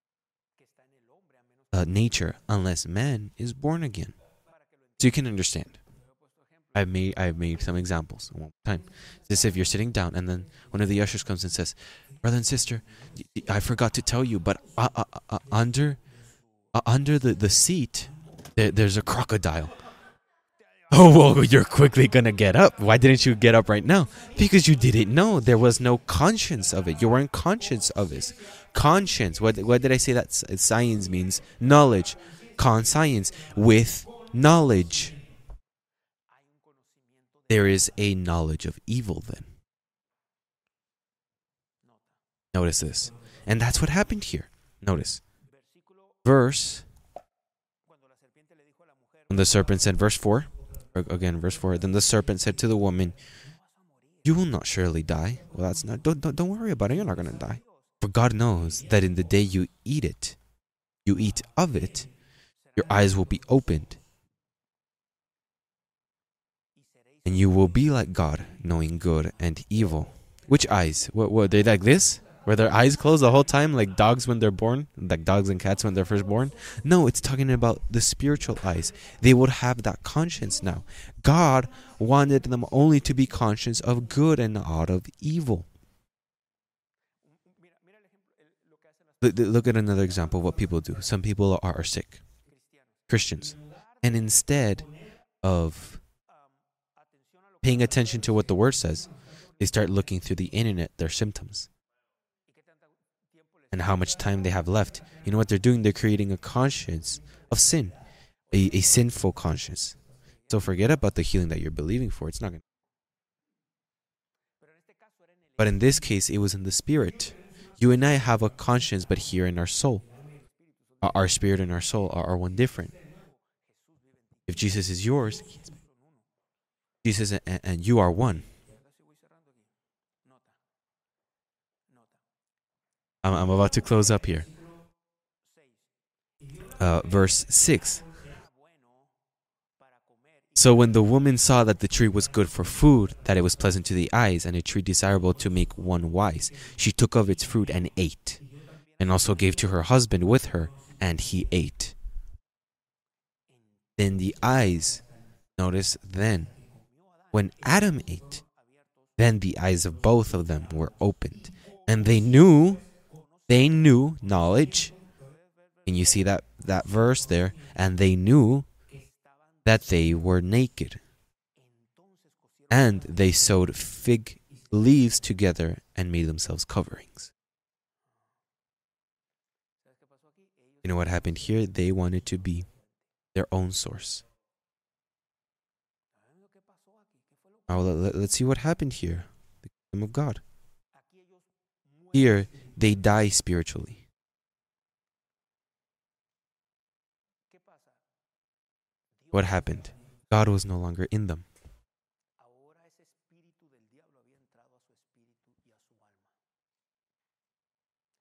nature, unless man is born again. So you can understand. I've made some examples one time. This, if you're sitting down and then one of the ushers comes and says, brother and sister, I forgot to tell you, but under the seat there's a crocodile. Oh, well, you're quickly gonna get up. Why didn't you get up right now? Because you didn't know. There was no conscience of it. You weren't conscious of it. Conscience. What did I say that science means? Knowledge. Conscience with knowledge. There is a knowledge of evil then. Notice this. And that's what happened here. Notice. When the serpent said, verse 4. Again, verse 4. Then the serpent said to the woman, you will not surely die. Well, that's not. Don't worry about it. You're not going to die. For God knows that in the day you eat of it, your eyes will be opened, and you will be like God, knowing good and evil. Which eyes? What they like this? Were their eyes closed the whole time, like dogs when they're born? Like dogs and cats when they're first born? No, it's talking about the spiritual eyes. They would have that conscience now. God wanted them only to be conscious of good and not of evil. Look at another example of what people do. Some people are sick. Christians. And instead of paying attention to what the word says, they start looking through the internet, their symptoms, and how much time they have left. You know what they're doing? They're creating a conscience of sin, a sinful conscience. So forget about the healing that you're believing for. It's not going to. But in this case, it was in the spirit. You and I have a conscience, but here in our soul. Our spirit and our soul are one different. If Jesus is yours, Jesus and you are one. I'm about to close up here. Verse 6. So when the woman saw that the tree was good for food, that it was pleasant to the eyes, and a tree desirable to make one wise, she took of its fruit and ate, and also gave to her husband with her, and he ate. Then the eyes, notice then, when Adam ate, then the eyes of both of them were opened, and they knew knowledge. Can you see that verse there? And they knew that they were naked. And they sewed fig leaves together and made themselves coverings. You know what happened here? They wanted to be their own source. Now let's see what happened here. The kingdom of God. Here, they die spiritually. What happened? God was no longer in them.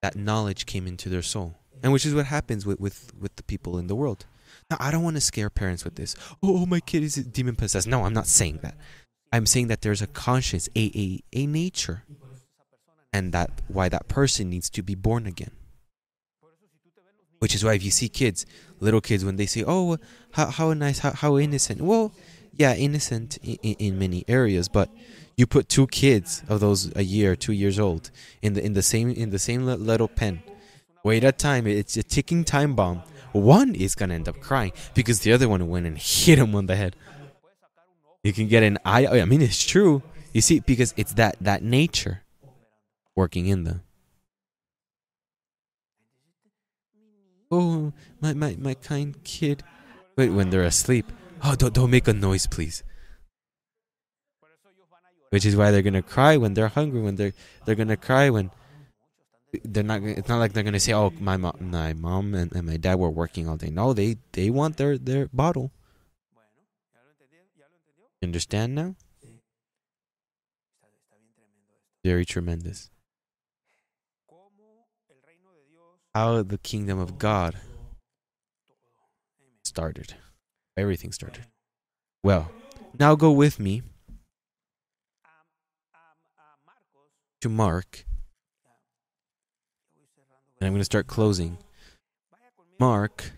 that knowledge came into their soul. And which is what happens with the people in the world. Now, I don't want to scare parents with this. Oh, my kid is demon possessed. No, I'm not saying that. I'm saying that there's a conscience, a nature, and that why that person needs to be born again. Which is why if you see kids, little kids, when they say, "Oh, how nice, how innocent," well, yeah, innocent in many areas, but you put two kids of those a year, 2 years old, in the same little pen. Wait a time, it's a ticking time bomb. One is gonna end up crying because the other one went and hit him on the head. You can get an eye. I mean, it's true. You see, because it's that nature working in them. Oh, my kind kid. Wait, when they're asleep. Oh, don't make a noise, please. Which is why they're gonna cry when they're hungry. When they're gonna cry when they're not. It's not like they're gonna say, "Oh, my mom and my dad were working all day." No, they want their bottle. You understand now? Very tremendous. How the kingdom of God started. Everything started. Well, now go with me to Mark. And I'm going to start closing. Mark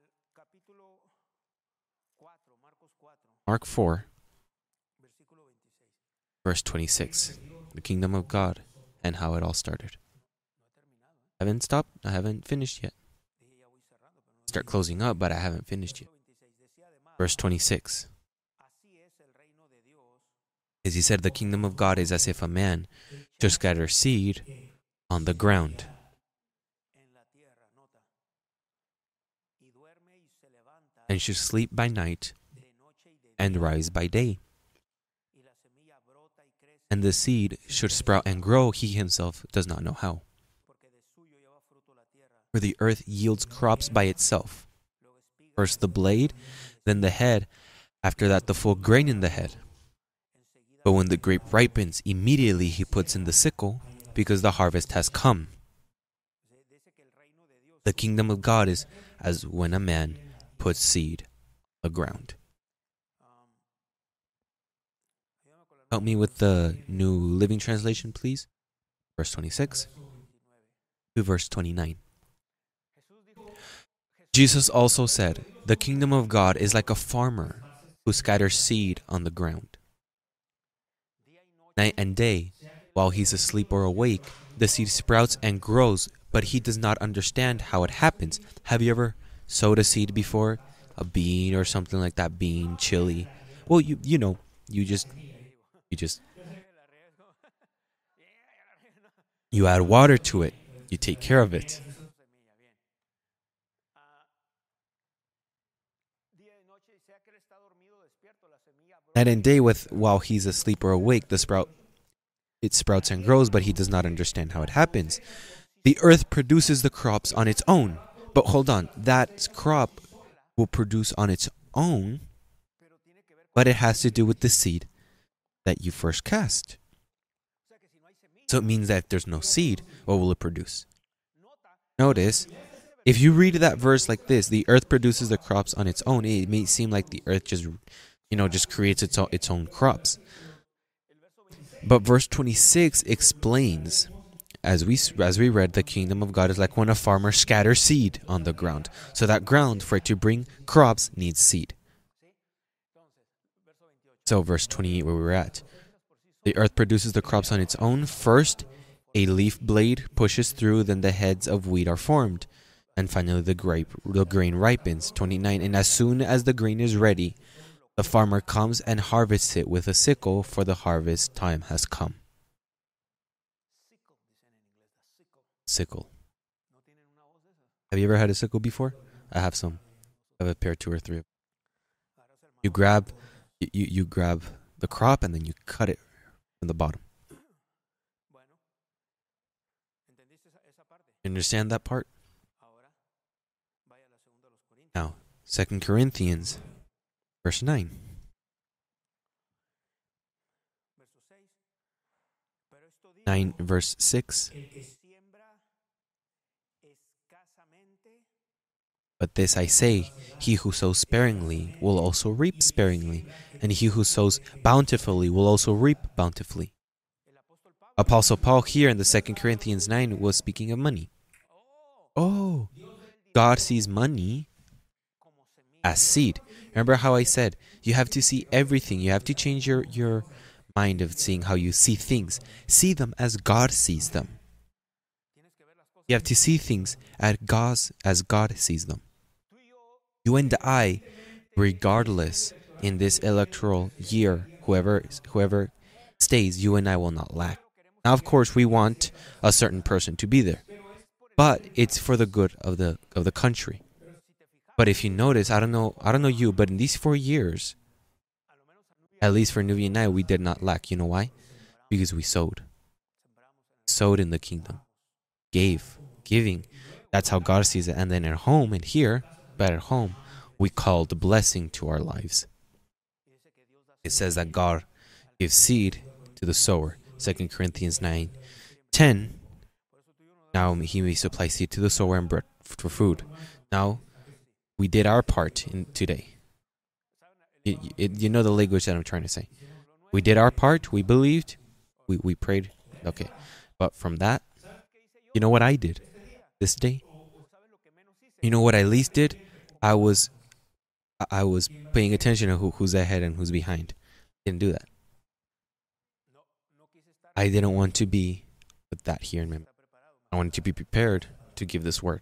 4, verse 26. The kingdom of God and how it all started. I haven't stopped. I haven't finished yet. Start closing up, but I haven't finished yet. Verse 26. As he said, the kingdom of God is as if a man should scatter seed on the ground. And should sleep by night and rise by day. And the seed should sprout and grow, he himself does not know how. For the earth yields crops by itself. First the blade, then the head, after that the full grain in the head. But when the grape ripens, immediately he puts in the sickle, because the harvest has come. The kingdom of God is as when a man puts seed on the ground. Help me with the New Living Translation, please. Verse 26 to verse 29. Jesus also said, the kingdom of God is like a farmer who scatters seed on the ground. Night and day, while he's asleep or awake, the seed sprouts and grows, but he does not understand how it happens. Have you ever sowed a seed before? A bean or something like that, bean, chili. Well, you add water to it. You take care of it. Night and day, while he's asleep or awake, it sprouts and grows, but he does not understand how it happens. The earth produces the crops on its own. But hold on, that crop will produce on its own, but it has to do with the seed that you first cast. So it means that if there's no seed, what will it produce? Notice, if you read that verse like this, the earth produces the crops on its own, it may seem like the earth just creates its own crops. But verse 26 explains, as we read, the kingdom of God is like when a farmer scatters seed on the ground. So that ground, for it to bring crops, needs seed. So verse 28, where we're at. The earth produces the crops on its own. First, a leaf blade pushes through, then the heads of wheat are formed. And finally, the grain ripens. 29, and as soon as the grain is ready, the farmer comes and harvests it with a sickle, for the harvest time has come. Sickle. Have you ever had a sickle before? I have some. I have a pair, 2 or 3. You grab the crop and then you cut it from the bottom. You understand that part? Now, 2 Corinthians, verse 9. Verse 6. But this I say, he who sows sparingly will also reap sparingly, and he who sows bountifully will also reap bountifully. Apostle Paul here in the 2 Corinthians 9 was speaking of money. Oh, God sees money as seed. Remember how I said, you have to see everything. You have to change your mind of seeing how you see things. See them as God sees them. You have to see things as God sees them. You and I, regardless in this electoral year, whoever stays, you and I will not lack. Now, of course, we want a certain person to be there, but it's for the good of the country. But if you notice, I don't know you, but in these 4 years, at least for Nubia and I, we did not lack. You know why? Because we sowed in the kingdom, giving. That's how God sees it. And then at home and here, but at home, we call the blessing to our lives. It says that God gives seed to the sower. 2 Corinthians 9:10. Now he may supply seed to the sower and bread for food. Now, we did our part today. You know the language that I'm trying to say. We did our part. We believed. We prayed. Okay. But from that, you know what I did this day? You know what I least did? I was paying attention to who's ahead and who's behind. Didn't do that. I didn't want to be with that here in my mind. I wanted to be prepared to give this word.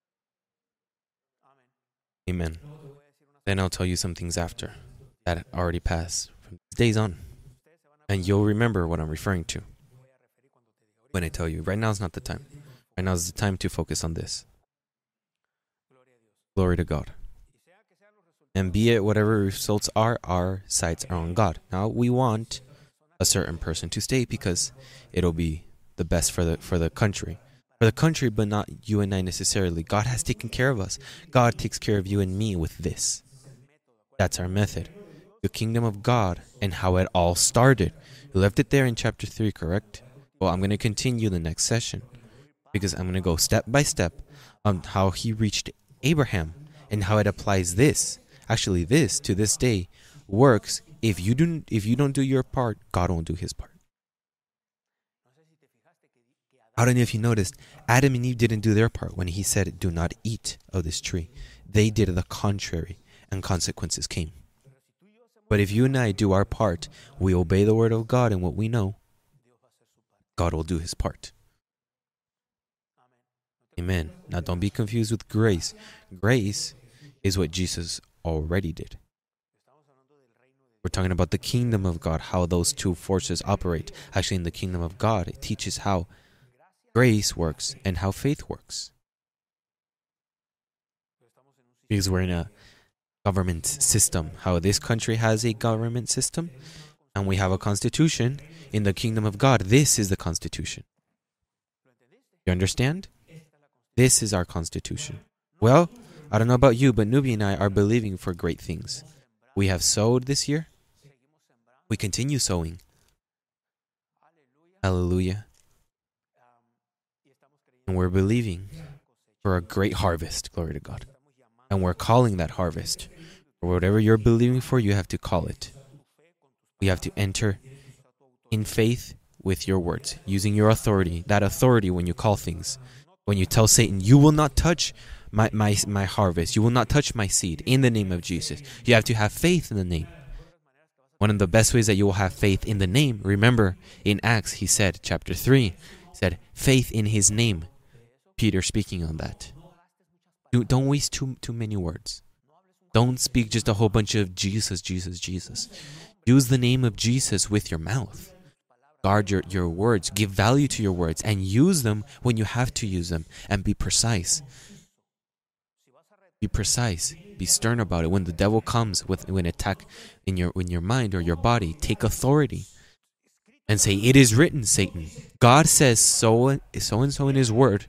Amen. Then I'll tell you some things after that already passed from days on. And you'll remember what I'm referring to when I tell you. Right now is not the time. Right now is the time to focus on this. Glory to God. And be it whatever results are, our sights are on God. Now we want a certain person to stay because it'll be the best for the country. For the country, but not you and I necessarily. God has taken care of us. God takes care of you and me with this. That's our method. The kingdom of God and how it all started. We left it there in chapter 3, correct? Well, I'm going to continue the next session because I'm going to go step by step on how he reached Abraham and how it applies this. Actually, this to this day works. If you don't do your part, God won't do his part. I don't know if you noticed, Adam and Eve didn't do their part when he said, do not eat of this tree. They did the contrary, and consequences came. But if you and I do our part, we obey the word of God and what we know, God will do his part. Amen. Now don't be confused with grace. Grace is what Jesus already did. We're talking about the kingdom of God, how those two forces operate. Actually, in the kingdom of God, it teaches how grace works and how faith works. Because we're in a government system, how this country has a government system, and we have a constitution. In the kingdom of God, this is the constitution. You understand? This is our constitution. Well, I don't know about you, but Nubia and I are believing for great things. We have sowed this year. We continue sowing. Hallelujah. And we're believing for a great harvest. Glory to God. And we're calling that harvest. For whatever you're believing for, you have to call it. We have to enter in faith with your words, using your authority. That authority when you call things. When you tell Satan, you will not touch my harvest. You will not touch my seed in the name of Jesus. You have to have faith in the name. One of the best ways that you will have faith in the name, remember in Acts, he said, chapter 3, he said, faith in his name. Peter speaking on that. Don't waste too many words. Don't speak just a whole bunch of Jesus, Jesus, Jesus. Use the name of Jesus with your mouth. Guard your words. Give value to your words and use them when you have to use them. And be precise. Be precise. Be stern about it. When the devil comes with an attack in your mind or your body, take authority and say, it is written, Satan. God says so and so in his word.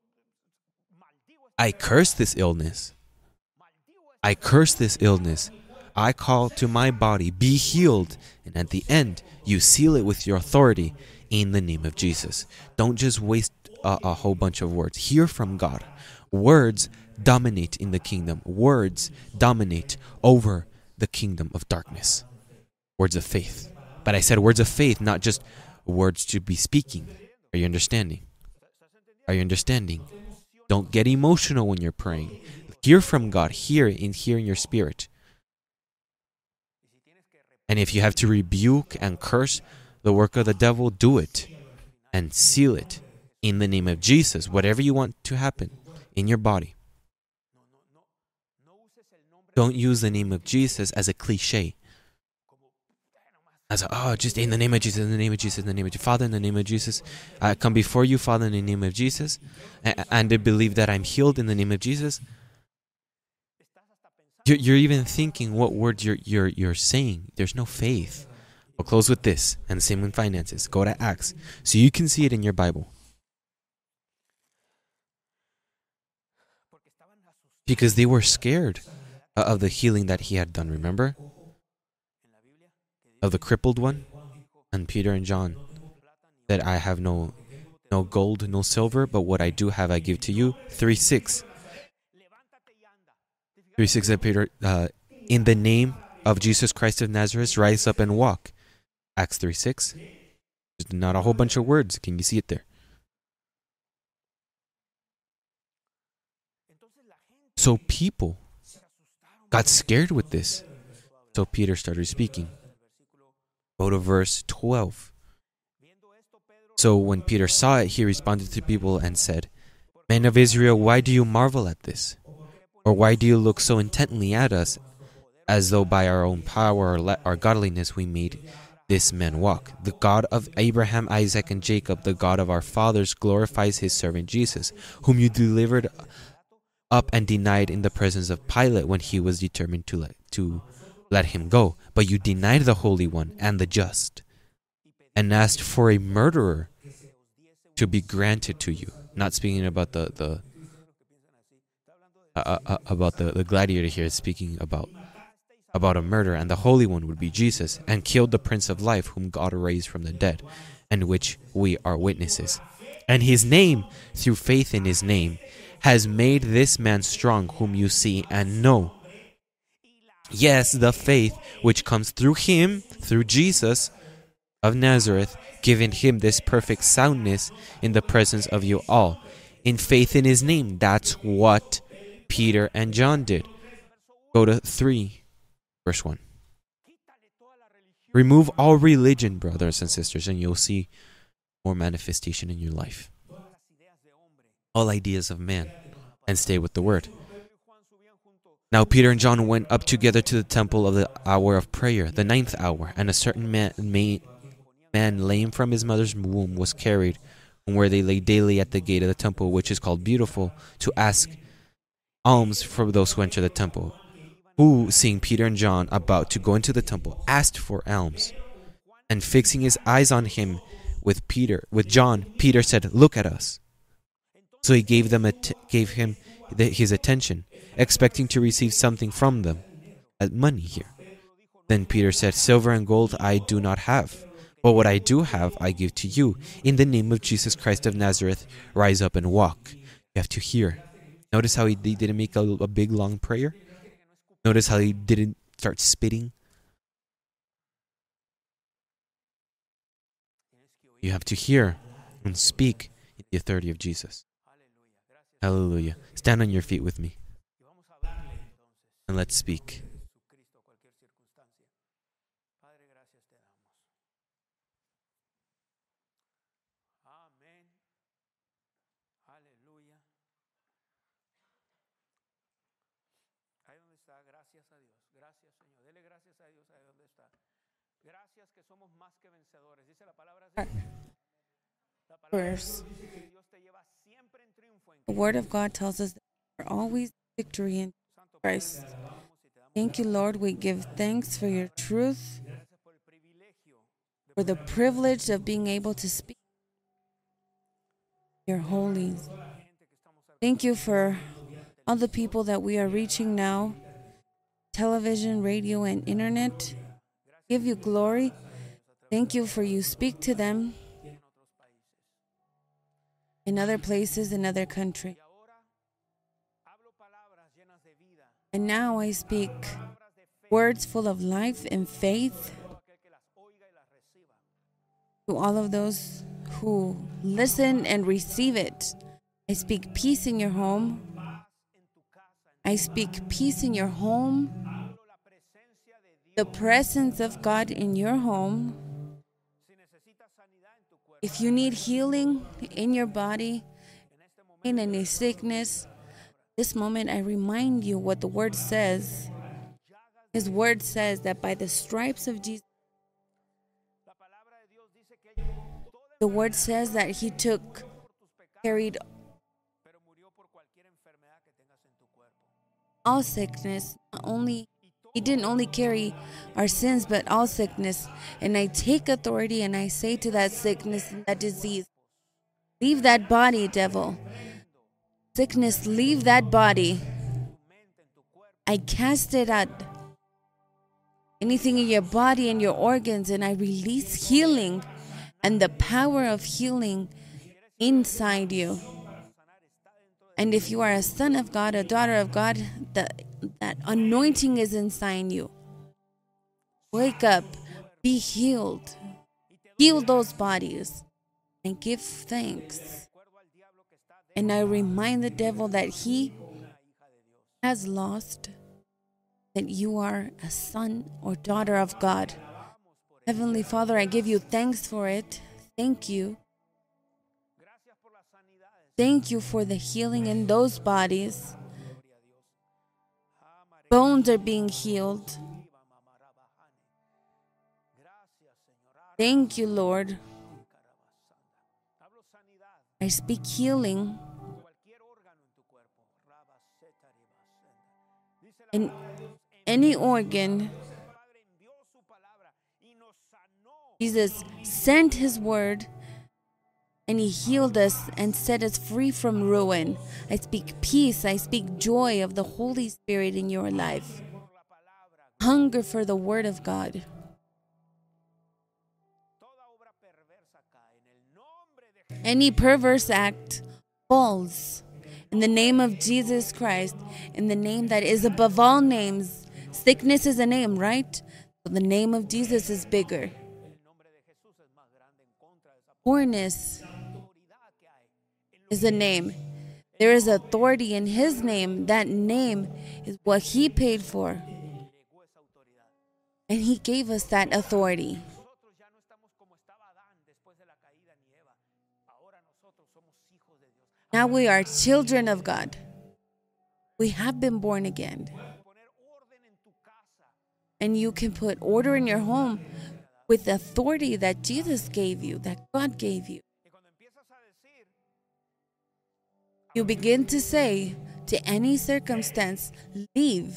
I curse this illness. I curse this illness. I call to my body, be healed. And at the end, you seal it with your authority in the name of Jesus. Don't just waste a whole bunch of words. Hear from God. Words dominate in the kingdom. Words dominate over the kingdom of darkness. Words of faith. But I said words of faith, not just words to be speaking. Are you understanding? Are you understanding? Don't get emotional when you're praying. Hear from God. Hear in your spirit. And if you have to rebuke and curse the work of the devil, do it. And seal it in the name of Jesus. Whatever you want to happen in your body. Don't use the name of Jesus as a cliche. Just in the name of Jesus, in the name of Jesus, in the name of Jesus. Father, in the name of Jesus, I come before you, Father, in the name of Jesus, and to believe that I'm healed in the name of Jesus. You're even thinking what words you're saying. There's no faith. I'll close with this, and the same with finances. Go to Acts, so you can see it in your Bible. Because they were scared of the healing that he had done, remember? Of the crippled one. And Peter and John said, I have no gold, no silver, but what I do have I give to you. 3:6. 3:6 that Peter, in the name of Jesus Christ of Nazareth, rise up and walk. Acts 3:6. There's not a whole bunch of words. Can you see it there? So people got scared with this. So Peter started speaking. Go to verse 12. So when Peter saw it, he responded to people and said, Men of Israel, why do you marvel at this? Or why do you look so intently at us, as though by our own power or our godliness we made this man walk? The God of Abraham, Isaac, and Jacob, the God of our fathers, glorifies his servant Jesus, whom you delivered up and denied in the presence of Pilate when he was determined to let him go. But you denied the Holy One and the just, and asked for a murderer to be granted to you. Not speaking about the gladiator here, speaking about a murder, and the Holy One would be Jesus, and killed the Prince of Life, whom God raised from the dead, and which we are witnesses. And his name, through faith in his name, has made this man strong, whom you see and know. Yes, the faith which comes through him, through Jesus of Nazareth, giving him this perfect soundness in the presence of you all. In faith in his name. That's what Peter and John did. Go to 3, verse 1. Remove all religion, brothers and sisters, and you'll see more manifestation in your life. All ideas of man, and stay with the word. Now Peter and John went up together to the temple of the hour of prayer, the 9th hour, and a certain man lame from his mother's womb was carried, where they lay daily at the gate of the temple, which is called Beautiful, to ask alms for those who enter the temple. Who, seeing Peter and John about to go into the temple, asked for alms. And fixing his eyes on him with John, Peter said, Look at us. So he gave him his attention, expecting to receive something from them, money here. Then Peter said, Silver and gold I do not have, but what I do have I give to you. In the name of Jesus Christ of Nazareth, rise up and walk. You have to hear. Notice how he didn't make a big long prayer? Notice how he didn't start spitting? You have to hear and speak in the authority of Jesus. Hallelujah. Stand on your feet with me. And let's speak. Verse. The Word of God tells us that there are always victory in Christ. Thank you, Lord. We give thanks for your truth, for the privilege of being able to speak your holy. Thank you for all the people that we are reaching now, television, radio, and internet. Give you glory. Thank you for you speak to them. in other places, in other countries. And now I speak words full of life and faith to all of those who listen and receive it. I speak peace in your home. I speak peace in your home. The presence of God in your home. If you need healing in your body, in any sickness, this moment I remind you what the word says. His word says that by the stripes of Jesus, the word says that he carried all sickness. He didn't only carry our sins, but all sickness. And I take authority and I say to that sickness and that disease, leave that body, devil. Sickness, leave that body. I cast it out. Anything in your body and your organs, and I release healing and the power of healing inside you. And if you are a son of God, a daughter of God, that anointing is inside you. Wake up, be healed. Heal those bodies and give thanks. And I remind the devil that he has lost, that you are a son or daughter of God. Heavenly Father, I give you thanks for it. Thank you. Thank you for the healing in those bodies. Bones are being healed. Thank you, Lord. I speak healing in any organ. Jesus sent his word and he healed us and set us free from ruin. I speak peace. I speak joy of the Holy Spirit in your life. Hunger for the word of God. Any perverse act falls in the name of Jesus Christ, in the name that is above all names. Sickness is a name, right? So the name of Jesus is bigger. Poorness is a name. There is authority in his name. That name is what he paid for. And he gave us that authority. Now we are children of God. We have been born again. And you can put order in your home with the authority that Jesus gave you, that God gave you. You begin to say to any circumstance, leave.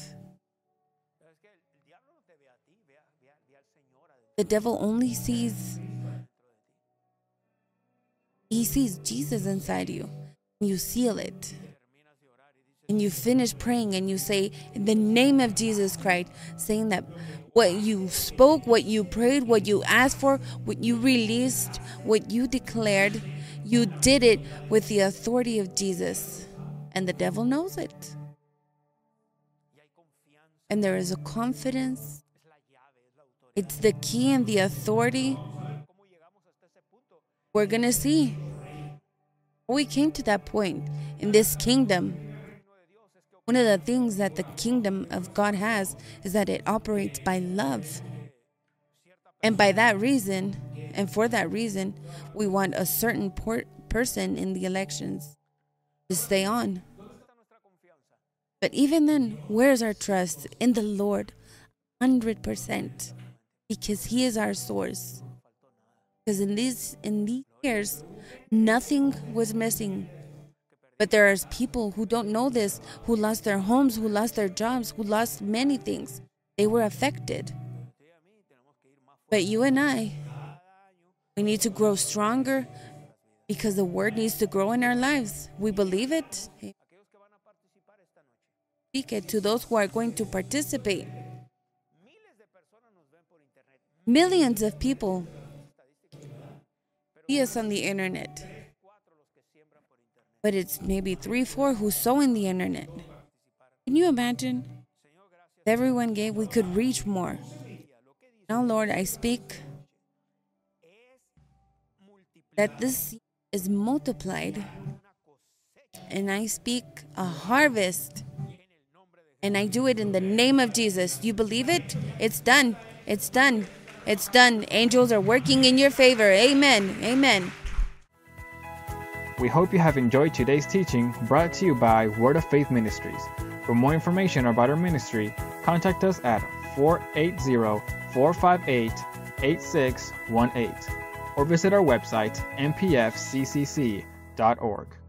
The devil only sees, he sees Jesus inside you. You seal it. And you finish praying and you say, in the name of Jesus Christ, saying that what you spoke, what you prayed, what you asked for, what you released, what you declared, you did it with the authority of Jesus. And the devil knows it. And there is a confidence. It's the key and the authority. We're going to see. We came to that point in this kingdom. One of the things that the kingdom of God has is that it operates by love. And by that reason, and for that reason, we want a certain person in the elections to stay on. But even then, where's our trust? In the Lord, 100%. Because he is our source. Because in these years, nothing was missing. But there are people who don't know this, who lost their homes, who lost their jobs, who lost many things. They were affected. But you and I, we need to grow stronger because the word needs to grow in our lives. We believe it. Speak it to those who are going to participate. Millions of people see us on the internet. but it's maybe 3, 4 who sow in the internet. Can you imagine? If everyone gave, we could reach more. Now, Lord, I speak that this is multiplied, and I speak a harvest, and I do it in the name of Jesus. You believe it? It's done. It's done. It's done. Angels are working in your favor. Amen. Amen. We hope you have enjoyed today's teaching brought to you by Word of Faith Ministries. For more information about our ministry, contact us at 480-458-8618 or visit our website mpfccc.org.